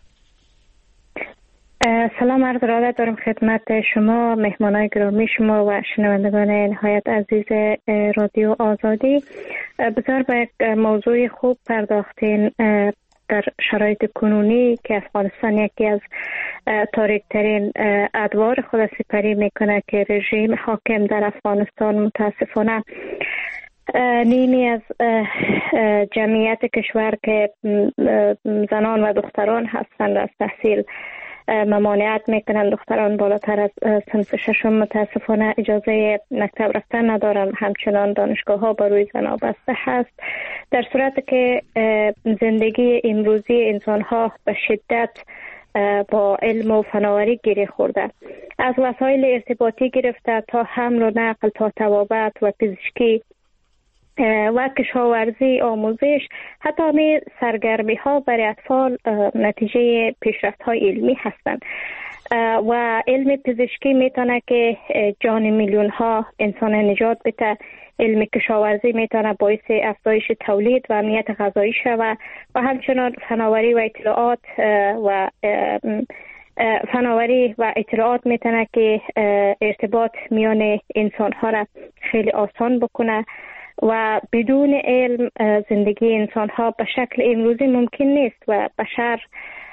سلام عرض ارادت دارم خدمت شما، مهمانای گرامی شما و شنوندگان نهایت عزیز رادیو آزادی. بسیار به یک موضوع خوب پرداختین در شرایط کنونی که افغانستان یکی از تاریک‌ترین ادوار خود سپری میکنه که رژیم حاکم در افغانستان متاسفانه نیمی از جمعیت کشور که زنان و دختران هستند از تحصیل ممانعت میکنن. دختران بالاتر از صنف ششم متاسفانه اجازه مکتب رفتن ندارن، همچنان دانشگاه ها بر روی زنان بسته هست، در صورتی که زندگی امروزی انسان ها به شدت با علم و فناوری گره خورده، از وسایل ارتباطی گرفته تا حمل و نقل تا طبابت و پزشکی و کشاورزی، آموزش، حتی همه سرگرمی ها برای اطفال نتیجه پیشرفت های علمی هستند و علم پزشکی میتونه که جان میلیون ها انسان نجات بده. علم کشاورزی میتونه باعث افزایش تولید و امنیت غذایی شود و همچنان فناوری و اطلاعات و فناوری و اطلاعات میتونه که ارتباط میان انسان ها را خیلی آسان بکنه و بدون علم زندگی انسان ها به شکل امروزی ممکن نیست و بشر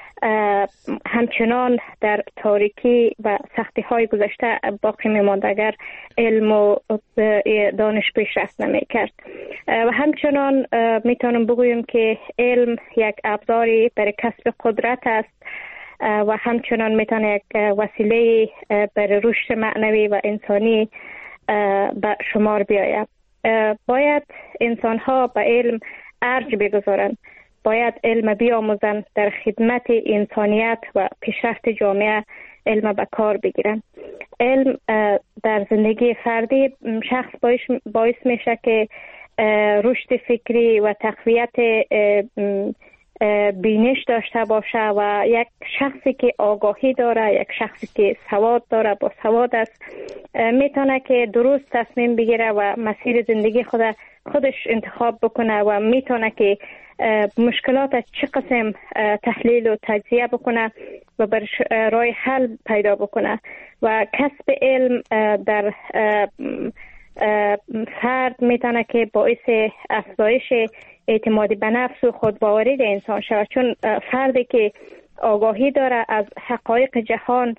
همچنان در تاریکی و سختی های گذشته باقی میماند اگر علم و دانش پیشرفت نمی کرد. و همچنان میتونم بگویم که علم یک ابزاری برای کسب قدرت است و همچنان میتونه یک وسیله برای رشد معنوی و انسانی به شمار بیاید. باید انسان ها به علم ارج بگذارند، باید علم بیاموزند، در خدمت انسانیت و پیشرفت جامعه علم به کار بگیرند. علم در زندگی فردی شخص باعث میشه که رشد فکری و تقویت بینش داشته باشه و یک شخصی که آگاهی داره، یک شخصی که سواد داره، با سواد است، میتونه که درست تصمیم بگیره و مسیر زندگی خود خودش انتخاب بکنه و میتونه که مشکلات چه قسم تحلیل و تجزیه بکنه و بر راه حل پیدا بکنه و کسب علم در فرد میتونه که باعث افزایش اعتمادی به نفس و خودباوری در انسان شود، چون فردی که آگاهی داره از حقایق جهان،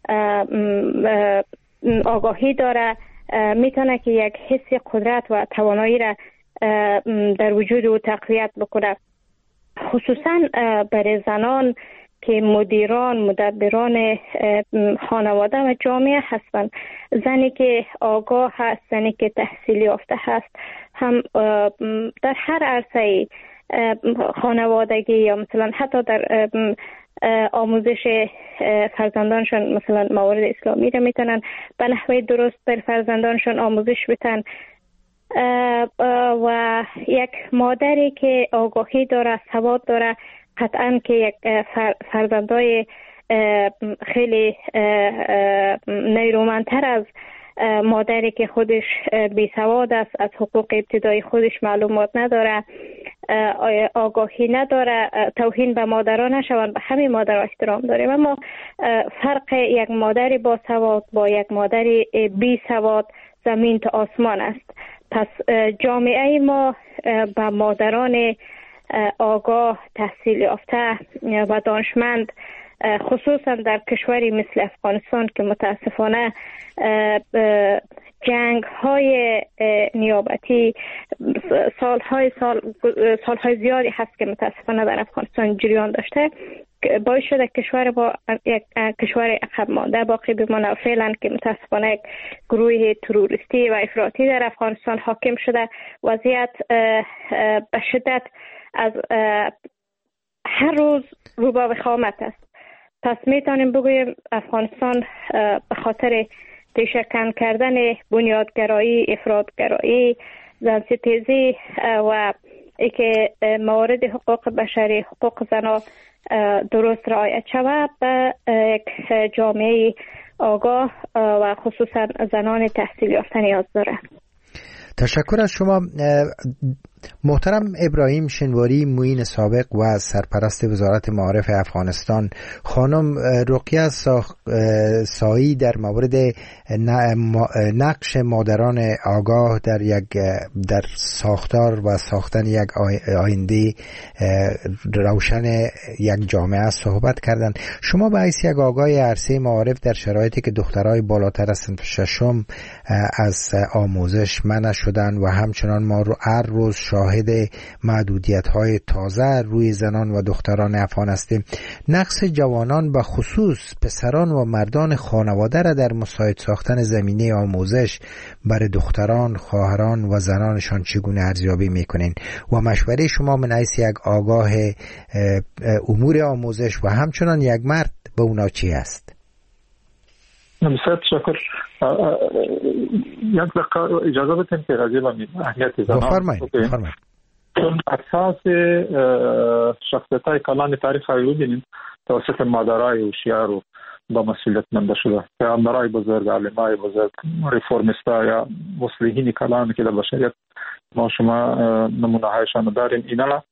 آگاهی داره، میتونه که یک حس قدرت و توانایی را در وجود او تقویت بکنه. خصوصا برای زنان که مدیران، مدبران خانواده و جامعه هستند، زنی که آگاه هست، زنی که تحصیل یافته هست، هم در هر عرصه خانوادگی یا مثلا حتی در آموزش فرزندانشون مثلا موارد اسلامی را میتونن به نحوه درست بر فرزندانشون آموزش بدن و یک مادری که آگاهی داره، سواد داره، قطعا که یک فرزندای خیلی نیرومندتر از مادری که خودش بی سواد است، از حقوق ابتدایی خودش معلومات نداره، آگاهی نداره، توهین به مادران نشوند. به همین مادرها احترام داریم، اما فرق یک مادری با سواد با یک مادری بی سواد زمین تا آسمان است. پس جامعه ما به مادران آگاه، تحصیل یافته و دانشمند، خصوصا در کشوری مثل افغانستان که متاسفانه جنگ های نیابتی سالهای سال سالهای زیادی هست که متاسفانه در افغانستان جریان داشته، باعث شده کشور با یک کشور عقب مانده باقی بمانه. فعلا که متاسفانه یک گروه تروریستی و افراطی در افغانستان حاکم شده. وضعیت به شدت از هر روز رو به وخامت است. پس میتونیم بگوییم افغانستان به خاطر ریشه‌کن کردن بنیادگرایی، افراطگرایی، زنستیزی و ای که موارد حقوق بشری، حقوق زنان درست رعایت شود به یک جامعه آگاه و خصوصا زنان تحصیل یافته نیاز داره. تشکر از شما محترم ابراهیم شنواری، معین سابق و سرپرست وزارت معارف افغانستان. خانم رقیه سایی در مورد نقش مادران آگاه در یک در ساختار و ساختن یک آینده روشن یک جامعه صحبت کردند. شما به حیث یک آگاه عرصه معارف در شرایطی که دخترای بالاتر از صنف ششم از آموزش منع شدن و همچنان ما رو هر روز شاهد محدودیت‌های تازه روی زنان و دختران افغان هستیم، نقص جوانان به خصوص پسران و مردان خانواده را در مساعد ساختن زمینه آموزش برای دختران، خواهران و زنانشان چگونه ارزیابی می‌کنین و مشوره شما من حیث یک آگاه امور آموزش و همچنان یک مرد به اونا چی است؟ بسیار تشکر. یک دقیقه اجازه بدین که راجع به اهمیت زنان بفرمایید. چون اساس شخصیت‌های کلان تاریخ رو ببینیم توسط مادرای هوشیار و با مسئولیت منده شده، پیامبرای بزرگ، عالمای بزرگ، ریفورمیستا یا مصلحین کلان که در بشریت ما شما نمونه هایشان داریم، اینا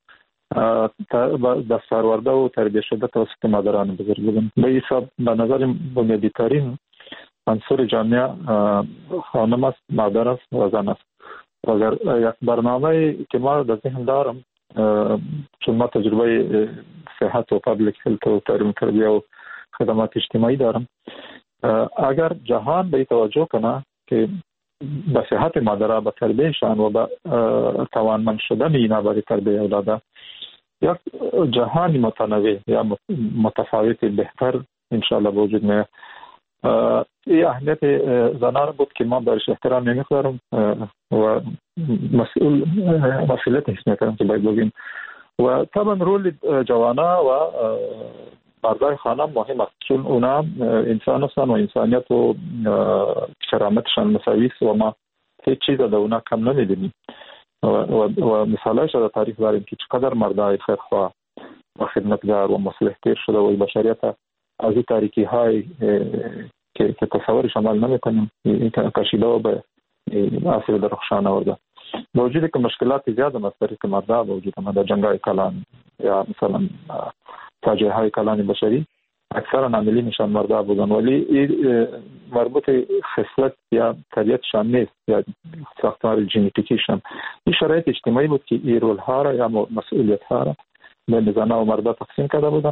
دستاورده و تربیت شده توسط مادران بزرگ بودن. به حساب به نظر بنیادی ترین عنصر جامعه خانم است، مادر است و زن است. اگر یک برنامه که ما در ذهن دارم، چون ما تجربه صحت و پابلیک هلت و تعلیم تربیه و خدمات اجتماعی دارم، اگر جهان به توجه کنه که به صحت مادرها، به تربیهشان و به توانمند شدن اینا برای تربیه اولاده یک جهان متنوع یا متفاوت بهتر انشاءالله به وجود میاد. این اهمیت زنان بود که ما برش احترام نمی‌گذارم و مسئول مسئولیت حس می‌کنم که باید بگیم. و طبعا رول جوانا و مردای خانم مهم است، چون اونا انسان هستن و انسانیت و کرامتشان مساوی است و ما هیچ چیز در اونا کم نمی‌بینیم. و, و, و مثالایش در تاریخ داریم که چقدر مردای خیرخواه و خدمتگار و مصلح تیر شده و بشریت از این تاریکی های که که تصورش عمل نمی‌کنیم کشیده و به عصر درخشان آورده. با وجودی که مشکلات زیاد از طریق مردا با وجود آمده، جنگ‌های کلان یا مثلا فاجعه های کلان بشری اکثرا عاملینشان مردا بودن، ولی مربوط خصلت یا طبیعتشان نیست یا ساختار ژنتیکیشان. این شرایط اجتماعی بود که این رول ها را یا مسئولیت ها را بین زنان و مردا تقسیم کرده بودن،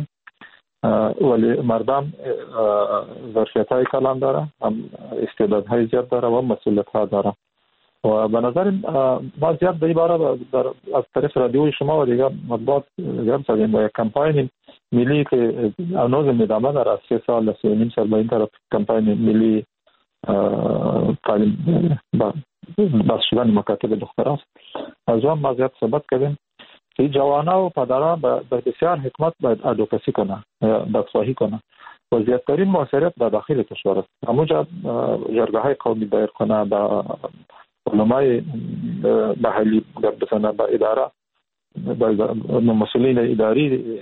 ولی مردم ظرفیت های کلان داره، هم استعداد های زیاد داره و مسئولیت ها داره. و به نظر ما زیاد در این باره از طریق رادیوی شما و دیگر مطبوعات زیاد سازیم با یک کمپاین ملی که هنوز ادامه داره، از سه سال سه و نیم سال با این طرف کمپاین ملی تعلیم بس شدن مکاتب دختر است. از اون ما زیاد صحبت کردیم که جوانا و پدران به بسیار حکمت باید ادوکسی کنه، دادخواهی کنه و زیادترین موثریت در داخل کشور است. همونجا جرگه های قومی دایر کنه، به علمای محلی در بزنه، به اداره به مسئولین اداری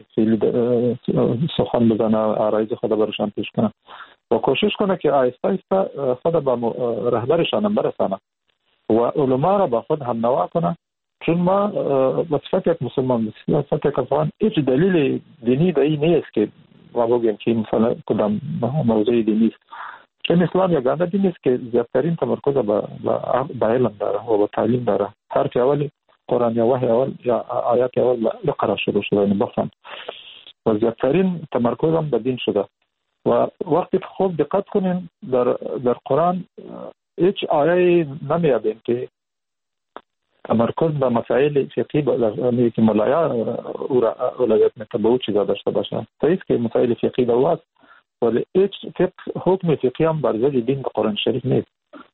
سخن بزنه، آرایز خود برشان پیش کنه و کوشش کنه که آیسته آیسته خود به رهبرشان برسانه و علما را با خود هم نوا کنه. چون ما وصفت یک مسلمان، وصفت یک افغان، هیچ دلیل دینی در این نیست که ما بگیم که مثلا کدام موضوع دینی است. چون اسلام یک گانه دینی است که زیادترین تمرکز به علم داره و به تعلیم داره. حرف اولی قرآن یا وحی اول یا آیات اول بقرا شروع شده، یعنی بخوان و زیادترین تمرکز هم به دین شده. و وقتی خوب دقت کنیم در در قرآن هیچ آیه نمیابیم که تمرکز به مسائل فقهی به که ملایا او را اولویت میده به او چیزا داشته باشه. صحیح که مسائل فقهی دو است ولی هیچ فقه حکم فقهی هم بر ضد دین قرآن شریف نیست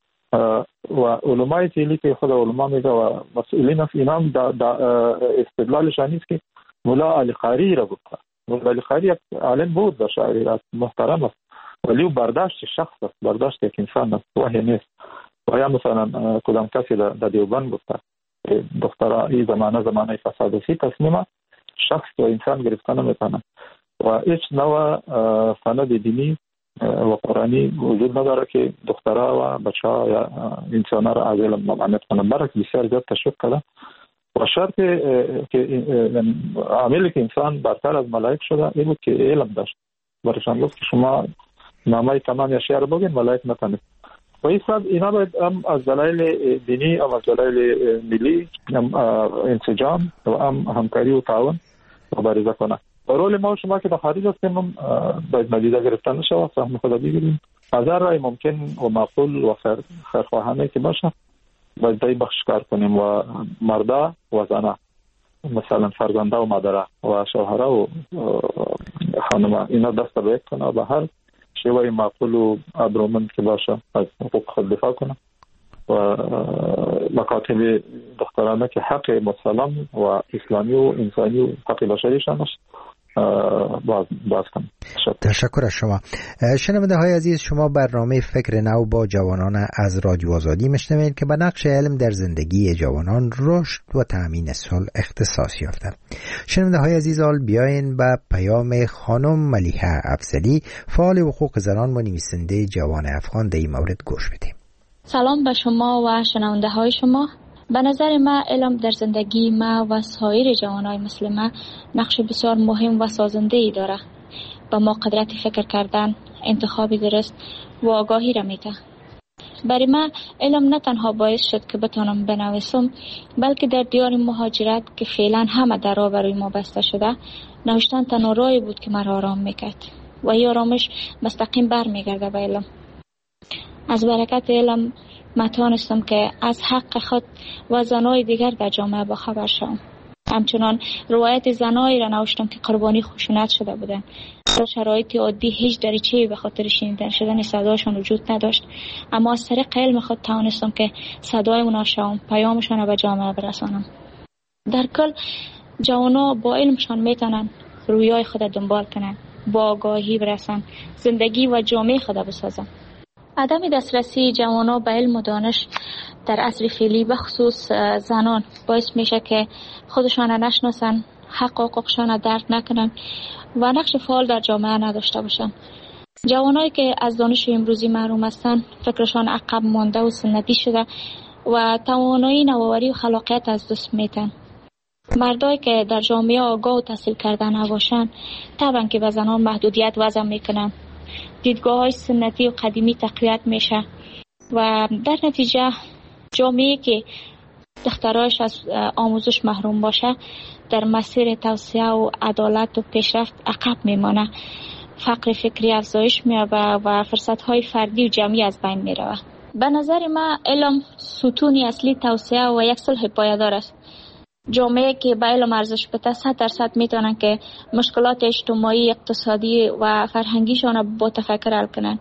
و علمای فعلی که خود علما میگه و مسئولین از اینا هم استدلالشان نیست که مولا علی قاری را گفته. مولا علی قاری یک عالم بود و شاعر است، محترم است، ولی او برداشت شخص است، برداشت یک انسان است، وحی نیست. و یا مثلا کدام کسی در دیوبند گفته دخترها این زمانه زمانه فساد است، تصمیم شخص و انسان گرفتن نمیتونه و هیچ نوع سند دینی و قرآنی وجود نداره که دخترها و بچه ها یا انسان ها را از علم ممانعت کنه. برعکس بسیار زیاد تشویق کرده و شرط که عاملی که انسان برتر از ملائک شده این بود که علم داشت. برشان گفت که شما نامه تمام اشیاء را بگین ملائک نتانید. و این سب اینا باید هم از دلایل دینی هم از دلایل ملی هم انسجام و هم همکاری و تعاون مبارزه کنه. و رول ما و شما که در خارج هستیم هم باید مدیده گرفتن نشه و سهم خود بگیریم. از هر رای ممکن و معقول و خیر خیرخواهانه که باشه باید دای بخشکار کنیم و مردا و زنه مثلا فرزنده و مادره و شوهره و خانمه اینا دست به یک کنه و به هر شیوه معقول و ابرومند که باشه از حقوق خود دفاع کنه و مکاتب دخترانه که حق مسلم و اسلامی و انسانی و حق بشریشان است باز باز کنم. تشکر از شما. شنونده های عزیز، شما برنامه فکر نو با جوانان از رادیو آزادی میشنوید که به نقش علم در زندگی جوانان رشد و تأمین صلح اختصاص یافته. شنونده های عزیز، حال بیاین به پیام خانم ملیحه افضلی، فعال حقوق زنان و نویسنده جوان افغان در این مورد گوش بدیم. سلام به شما و شنونده های شما. به نظر من علم در زندگی ما و سایر جوانای مثل ما نقش بسیار مهم و سازنده‌ای داره. به ما قدرت فکر کردن، انتخاب درست و آگاهی را میده. برای من علم نه تنها باعث شد که بتونم بنویسم، بلکه در دیار مهاجرت که فعلا همه درها برای ما بسته شده، نوشتن تنها راهی بود که مرا آرام میکرد و این آرامش مستقیم برمیگرده به علم. از برکت علم من توانستم که از حق خود و زنای دیگر در جامعه باخبر شوم. همچنان روایت زنایی را نوشتم که قربانی خشونت شده بودند. در شرایط عادی هیچ دریچه‌ای به خاطر شنیدن شدن صدایشان وجود نداشت، اما از طریق علم خود توانستم که صدای اونا شوم، پیامشان را به جامعه برسانم. در کل جوانا با علمشان میتونن رویای خود دنبال کنن، با آگاهی برسن، زندگی و جامعه خود بسازن. عدم دسترسی جوانا به علم و دانش در عصر فعلی به خصوص زنان باعث میشه که خودشان را نشناسن، حق و حقوقشان را درک نکنن و نقش فعال در جامعه نداشته باشن. جوانایی که از دانش امروزی محروم هستن فکرشان عقب مانده و سنتی شده و توانایی نوآوری و خلاقیت از دست میتن. مردایی که در جامعه آگاه و تحصیل کرده نباشن طبعا که به زنان محدودیت وضع میکنن، دیدگاه های سنتی و قدیمی تقویت میشه و در نتیجه جامعه که دخترایش از آموزش محروم باشه در مسیر توسعه و عدالت و پیشرفت عقب میمانه، فقر فکری افزایش می‌یابه و فرصت‌های فردی و جمعی از بین می‌روه. به نظر من علم ستون اصلی توسعه و یک صلح پایدار است. جامعه که به علم ارزش بده صد درصد میتونن که مشکلات اجتماعی، اقتصادی و فرهنگیشان با تفکر حل کنن.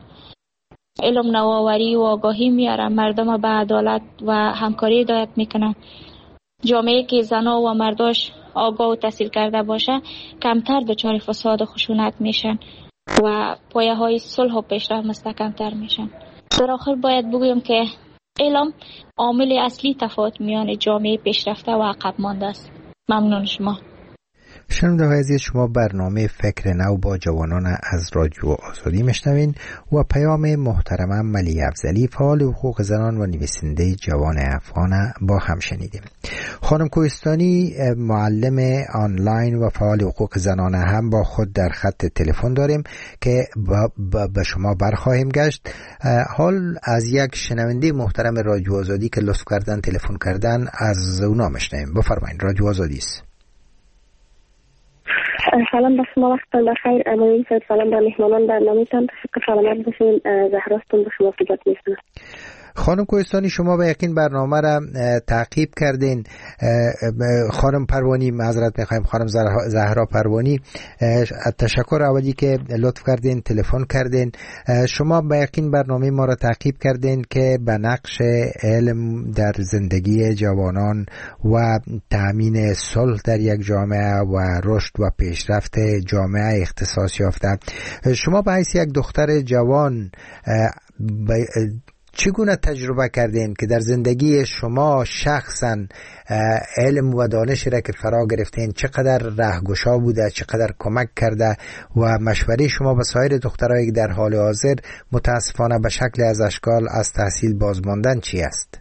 علم نوآوری و آگاهی میاره، مردم به عدالت و همکاری هدایت میکنن. جامعه که زنها و مرداش آگاه و تحصیل کرده باشه کمتر دچار فساد و خشونت میشن و پایه های صلح و پیشرفت مستحکم‌تر میشن. در آخر باید بگویم که علم عامل اصلی تفاوت میان جامعه پیشرفته و عقب مانده است. ممنون شما. شنونده های عزیز، شما برنامه فکر نو با جوانان از رادیو آزادی میشنوین و پیام محترم ملیحه افضلی، فعال حقوق زنان و نویسنده جوان افغان با هم شنیدیم. خانم کوهستانی معلم آنلاین و فعال حقوق زنان هم با خود در خط تلفن داریم که به شما برخواهیم گشت. حال از یک شنونده محترم رادیو آزادی که لطف کردن تلفن کردن از اونا میشنویم. بفرمایید، رادیو آزادی است. سلام به شما، وقتتان بخیر. امروز سلام به مهمانان برنامه‌تان. تشکر، سلامت باشین. زهراستون به شما خدمت می‌کنم. خانم کوهستانی، شما به یقین برنامه را تعقیب کردین. خانم پروانی، معذرت میخوایم، خانم زهرا پروانی، تشکر اولی که لطف کردین تلفن کردین. شما به یقین برنامه ما را تعقیب کردین که به نقش علم در زندگی جوانان و تامین صلح در یک جامعه و رشد و پیشرفت جامعه اختصاص یافته. شما به حیث یک دختر جوان چگونه تجربه کردین که در زندگی شما شخصا علم و دانش را که فرا گرفتین چقدر راهگشا بوده، چقدر کمک کرده و مشوره شما به سایر دخترایی که در حال حاضر متاسفانه به شکل از اشکال از تحصیل بازماندن چی است؟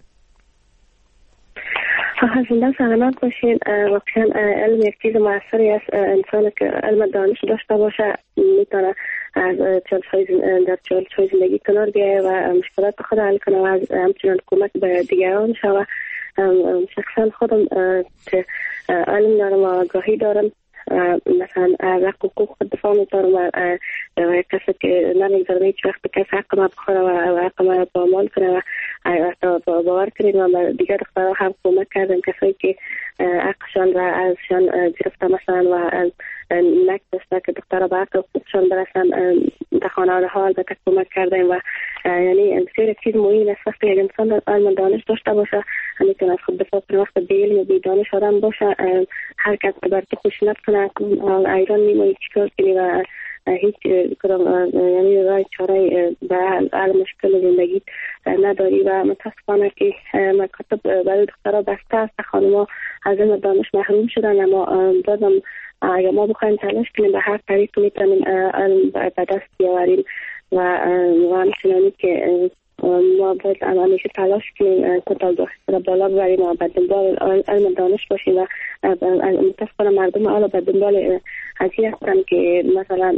زنده سلامت باشین. واقعا علم یک چیز موثری است. انسان که علم دانش داشته باشه میتونه از چالش‌های در چالش‌های زندگی کنار بیایه و مشکلات خود حل کنه و همچنین کمک به دیگران شوه. شخصا خودم که علم دارم و آگاهی دارم، مثلا از حقوق خود دفاع می‌کنم و کسی که نمی‌گذارم هیچ وقت کسی حق ما بخوره و حق ما پامال کنه و باور کنید و دیگر دخترها هم کمک کردم، کسایی که حقشان را ازشان گرفته مثلا و نکدسته که دخترها به حق خودشان برسن در خانواده ها البته کمک کردیم و یعنی بسیار چیز مهم است وقتی یک انسان علم دانش داشته باشه میتونه از خود دفاع کنه. وقتی بی علم و بی دانش آدم باشه هر کس که بر تو خوش نکنه ایران میمونی چیکار کنی و هیچ کدام یعنی راه چاره به حل مشکل زندگی نداری و متاسفانه که مکاتب برای دخترها بسته است، خانم‌ها از علم دانش محروم شدن. اما بازم اگر ما بخوایم تلاش کنیم به هر طریق میتونیم علم به دست بیاوریم و همچنانی که ما باید همیشه تلاش کنیم که آگاهی را بالا ببریم و به دنبال علم دانش باشیم و متاسفانه مردم حالا به دنبال حجی هستن که مثلا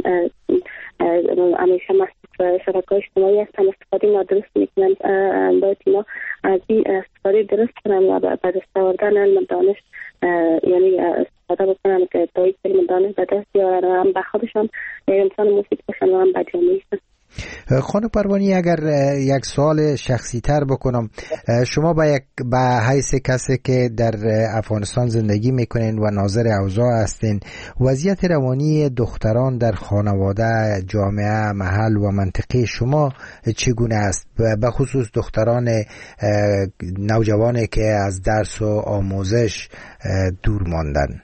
همیشه شبکه‌های اجتماعی هستن استفاده نادرست میکنن. باید اینا از این استفاده درست کنن و به دست آوردن علم دانش یعنی استفاده بکنن که تا این علم دانش به دست بیارن و هم به خودشان انسان مفید باشن و هم به جامعه. خانم پروانی، اگر یک سوال شخصی تر بکنم، شما با یک به حیث کسی که در افغانستان زندگی میکنین و ناظر اوضاع هستین، وضعیت روانی دختران در خانواده، جامعه، محل و منطقه شما چگونه است؟ به خصوص دختران نوجوانی که از درس و آموزش دور ماندن.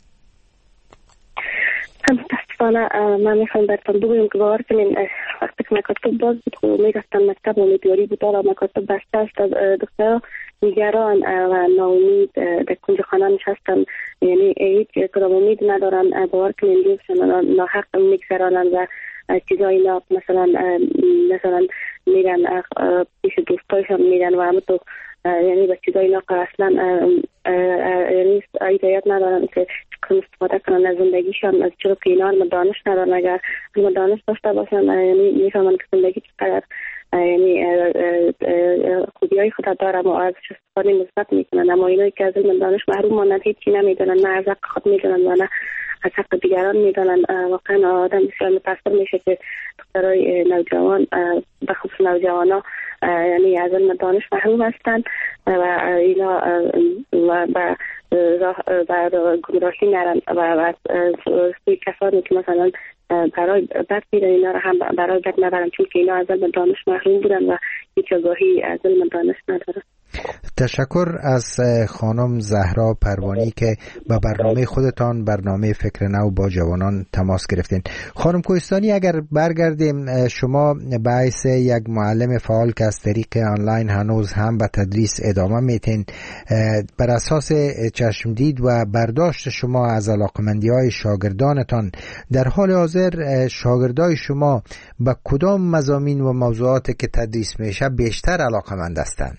متاسفانه من میخوام براتون بگویم که باور کنین وقتی که مکاتب باز بود خب میرفتن مکتب امیدواری بود و مکاتب بسته است، دخترها نگران و ناامید در کنج خانه نشستن، یعنی هیچ کدام امید ندارن. باور کنین روزشان ناحق میگذرانن و چیزایی نا مثلا مثلا میرن پیش دوستایشان میرن و همه تو یعنی به چیزایی ناقر اصلا یعنی ایدایت ندارن که چکم استفاده کنن از زندگیشان، از چرا که اینا علم دانش ندارن. اگر علم دانش داشته باشن یعنی میفهمن که زندگی چقدر یعنی خوبی های خود داره و ازش استفاده مثبت میکنن. اما اینایی که از علم دانش محروم ماندن هیچی نمیدونن، نه از حق خود میدونن و نه از حق دیگران میدونن. واقعا آدم بسیار متاثر میشه که دخترای نوجوان به خصوص نوجوانا یعنی از علم دانش محروم هستند و اینا و به راه گمراهی نرن و سوی کسانی که مثلا برای بد میرن اینا رو هم برای بد نبرن، چون که اینا از علم دانش محروم بودن و هیچ آگاهی از علم دانش ندارن. تشکر از خانم زهرا پروانی که با برنامه خودتان، برنامه فکر نو با جوانان تماس گرفتین. خانم کوهستانی، اگر برگردیم، شما به حیث یک معلم فعال که از طریق آنلاین هنوز هم به تدریس ادامه میتین، بر اساس چشمدید و برداشت شما از علاقمندی‌های شاگردانتان در حال حاضر شاگردای شما به کدام مضامین و موضوعاتی که تدریس میشه بیشتر علاقمند هستند؟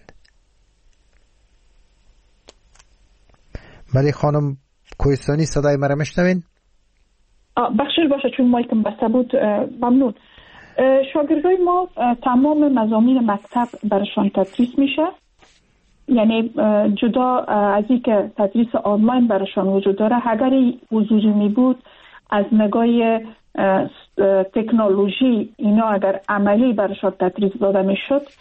ولی خانم کوهستانی صدای مرا میشنوین؟ بخشیر باشه چون مایکم بسته بود. ممنون. شاگردای ما تمام مضامین مکتب برشان تدریس میشه، یعنی جدا از این که تدریس آنلاین برشان وجود داره، اگر حضوری می بود از نگاه تکنولوژی اینا اگر عملی برشان تدریس داده میشد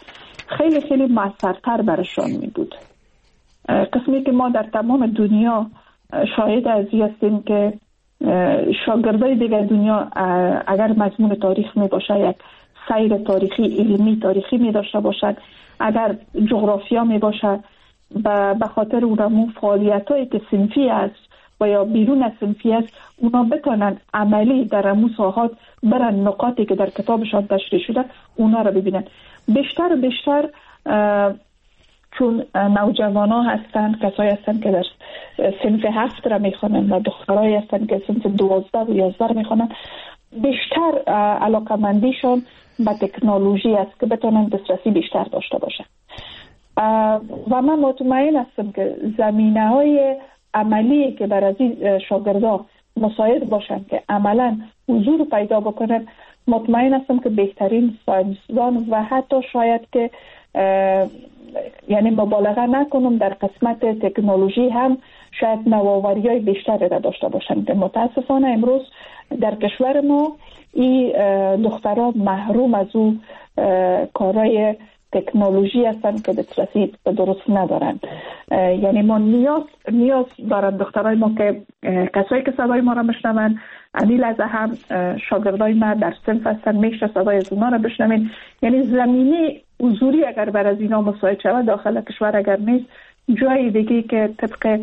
خیلی خیلی موثرتر برشان می بود. قسمی که ما در تمام دنیا شاهد از این هستیم که شاگردای دیگر دنیا اگر مضمون تاریخ می باشه یک سیر تاریخی علمی تاریخی می داشته باشد، اگر جغرافیا می باشه به خاطر اونمون فعالیت هایی که صنفی است و یا بیرون از صنفی است اونا بتونن عملی در امو ساحات برن نقاطی که در کتابشان تشریح شده اونا رو ببینن. بیشتر و بیشتر چون نوجوان ها هستن، کسایی هستن که در صنف هفت را میخوانن و دخترایی هستن که صنف دوازده و یازده را میخوانن، بیشتر علاقمندیشون به تکنولوژی است که بتونن دسترسی بیشتر داشته باشن و من مطمئن هستم که زمینه های عملی که بر از این شاگردا مساعد باشن که عملا حضور پیدا بکنن، مطمئن هستم که بهترین ساینسدان و حتی شاید که یعنی مبالغه نکنم در قسمت تکنولوژی هم شاید نوآوری های بیشتری را داشته باشن که متاسفانه امروز در کشور ما این دخترها محروم از او کارهای تکنولوژی هستن که دسترسی درست ندارن. یعنی ما نیاز نیاز دارن دخترای ما که کسایی که صدای ما را بشنون، امیل از هم شاگردای ما در صنف هستن میشه صدای از اونا را بشنوین. یعنی زمینه حضوری اگر بر از اینا مساعد شود داخل کشور اگر نیست، جای دیگه که طبق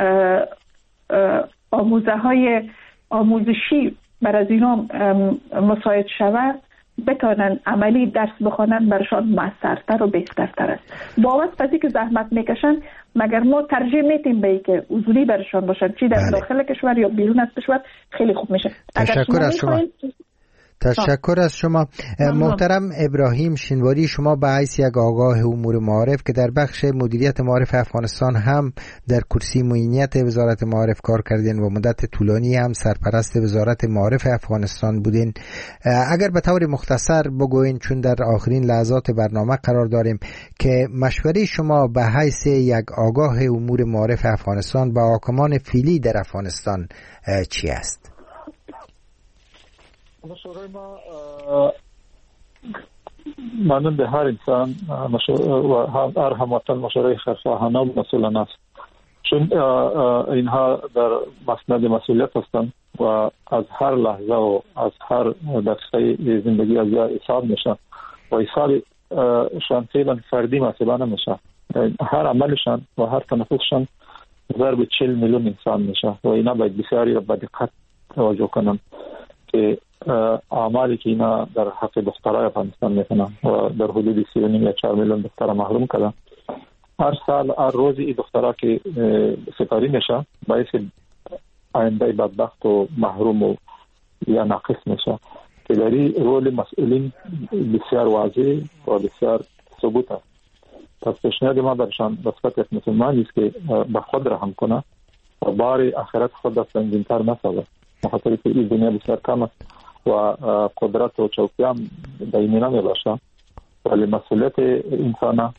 آموزه های آموزشی بر از اینا مساعد شود بتونن عملی درس بخونن برشان موثرتر و بهترتر است. باوس پسی که زحمت میکشن مگر ما ترجیح میتیم به ای که حضوری برشان باشن، چی در بله. داخل کشور یا بیرون از کشور خیلی خوب میشه. تشکر از شما. تشکر از شما محترم ابراهیم شینواری. شما به حیث یک آگاه امور معارف که در بخش مدیریت معارف افغانستان هم در کرسی معینیت وزارت معارف کار کردین و مدت طولانی هم سرپرست وزارت معارف افغانستان بودین، اگر به طور مختصر بگوین چون در آخرین لحظات برنامه قرار داریم که مشوره شما به حیث یک آگاه امور معارف افغانستان با حاکمان فعلی در افغانستان چی است؟ مشوره ما مانند به هر انسان و هر هموطن مشوره خیرخواهانه و مسئولانه است، چون اینها در مسند مسئولیت هستند و از هر لحظه و از هر دقیقه زندگی از یا حساب میشه و حساب شان فعلا فردی مسئولانه میشه. هر عملشان و هر تنفسشان ضرب چهل میلیون انسان میشه و اینا باید بسیاری را با دقت توجه کنن که اعمالی که اینا در حق دخترای افغانستان میکنن و در حدود سی و نیم یا چهار میلیون دختر محروم کردن. هر سال هر روز این دخترها که سپاری میشه باعث آینده بدبخت و محروم و یا ناقص میشه که در این رول مسئولین بسیار واضح و بسیار ثبوت است. پس پیشنهاد ما برشان بسپت یک مسلمانی است که به خود رحم کنه و بار آخرت خود را سنگین‌تر نسازه، بخاطر که این دنیا بسیار کم است و قدرت و چوکی هم دائمی نمی باشه، ولی مسئولیت انسان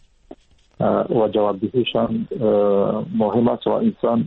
و جوابدهیشان مهم است و انسان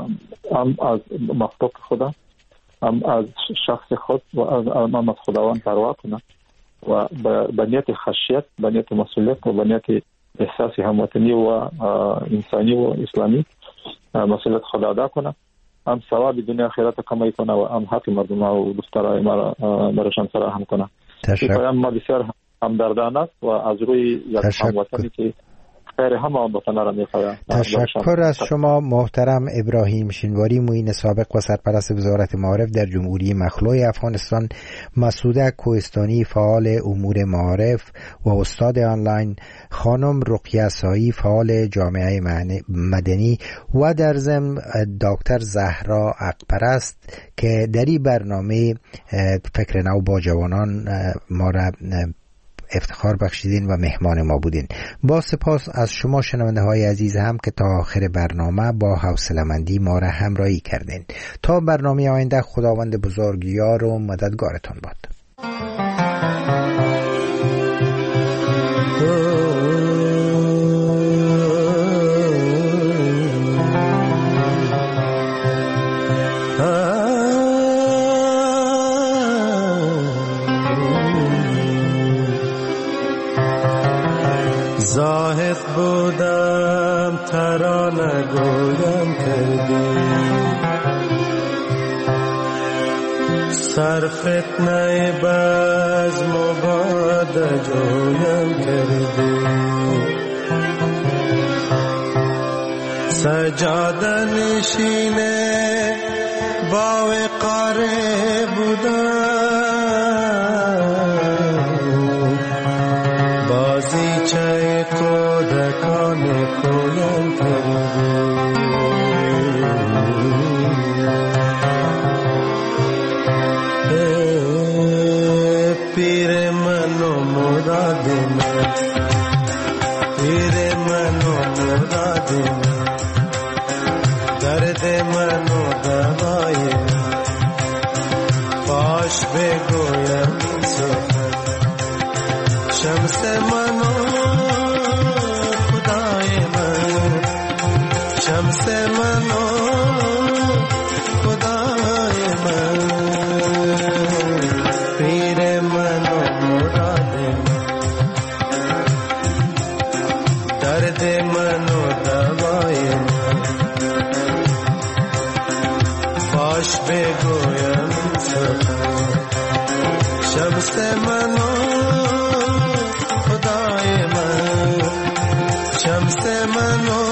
هم از مخلوق خدا هم از شخص خود و هم از خداوند پروا کنه و به نیت خشیت، به نیت مسئولیت و به نیت احساس هموطنی و انسانی و اسلامی مسئولیت خدا ادا کنه، هم ثواب دنیا آخرت کمایی کنه و هم حق مردم و دخترای ما برشان فراهم کنه. این ما بسیار همدردانه است و از روی یک هموطنی که خیر همه هموطنان را می‌خواهد. تشکر از شما محترم ابراهیم شینواری، معین سابق و سرپرست وزارت معارف در جمهوری مخلوع افغانستان، مسعوده کوهستانی فعال امور معارف و استاد آنلاین، خانم رقیه سایی فعال جامعه مدنی و در ضمن دکتر زهرا عقپرست که در این برنامه فکر نو با جوانان ما را افتخار بخشیدین و مهمان ما بودین. با سپاس از شما شنونده های عزیز هم که تا آخر برنامه با حوصله‌مندی ما را همراهی کردین. تا برنامه آینده خداوند بزرگ یار و مددگارتان باد. عاشق بودم ترانه گویم کردی، سر فتنه بزم و باد جویم کردی، سجاده نشینه با وقاره بودم، بازیچه کودکان کویم کردی، پیر من و مراد من، پیر من و مراد من، درد من و دوای من، باش بگویم سخن، شمس من و خدای من، شمس من و خدای من، پیر من و مراد من، درد من و دوای من، باش بگویم سخن، شمس من و خدای من، شمس من و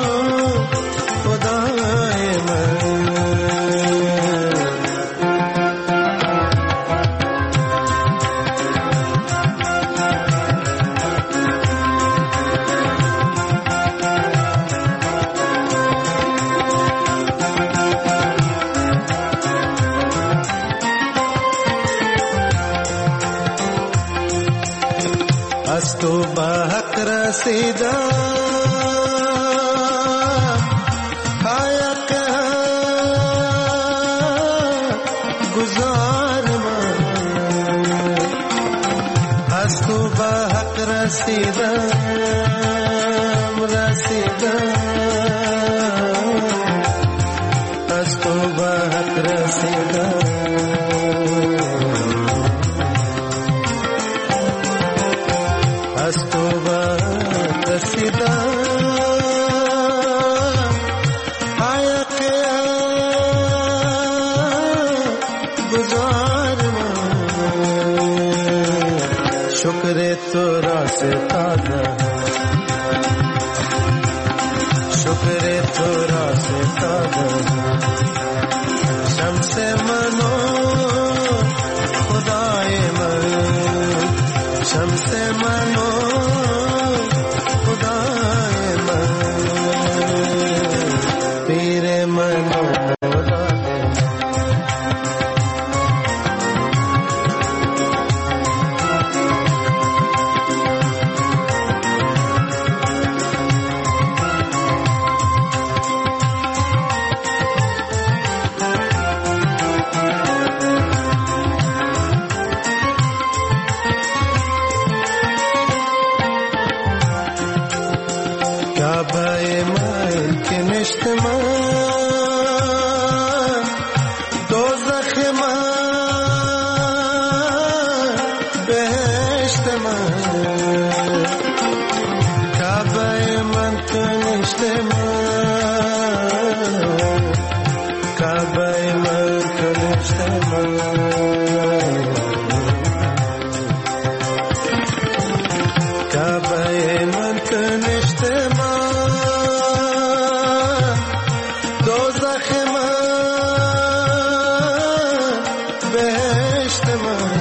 خدای من. از تو به حق رسیدم، حق گزار من، از تو به حق رسیدم، رسیدم، از تو به حق رسیدم، از تو به رسیدم، حق گزار من، شکر تو را ستادم، شکر تو را ستادم، شمس من و خدای من، شمس من و خدای من، پیر من و کعبه من که نشت من، دوزخ من، بهشت من، کعبه من که نشت من، کعبه من که نشت من، کعبه من که نشت من، دوزخ من، بهشت من،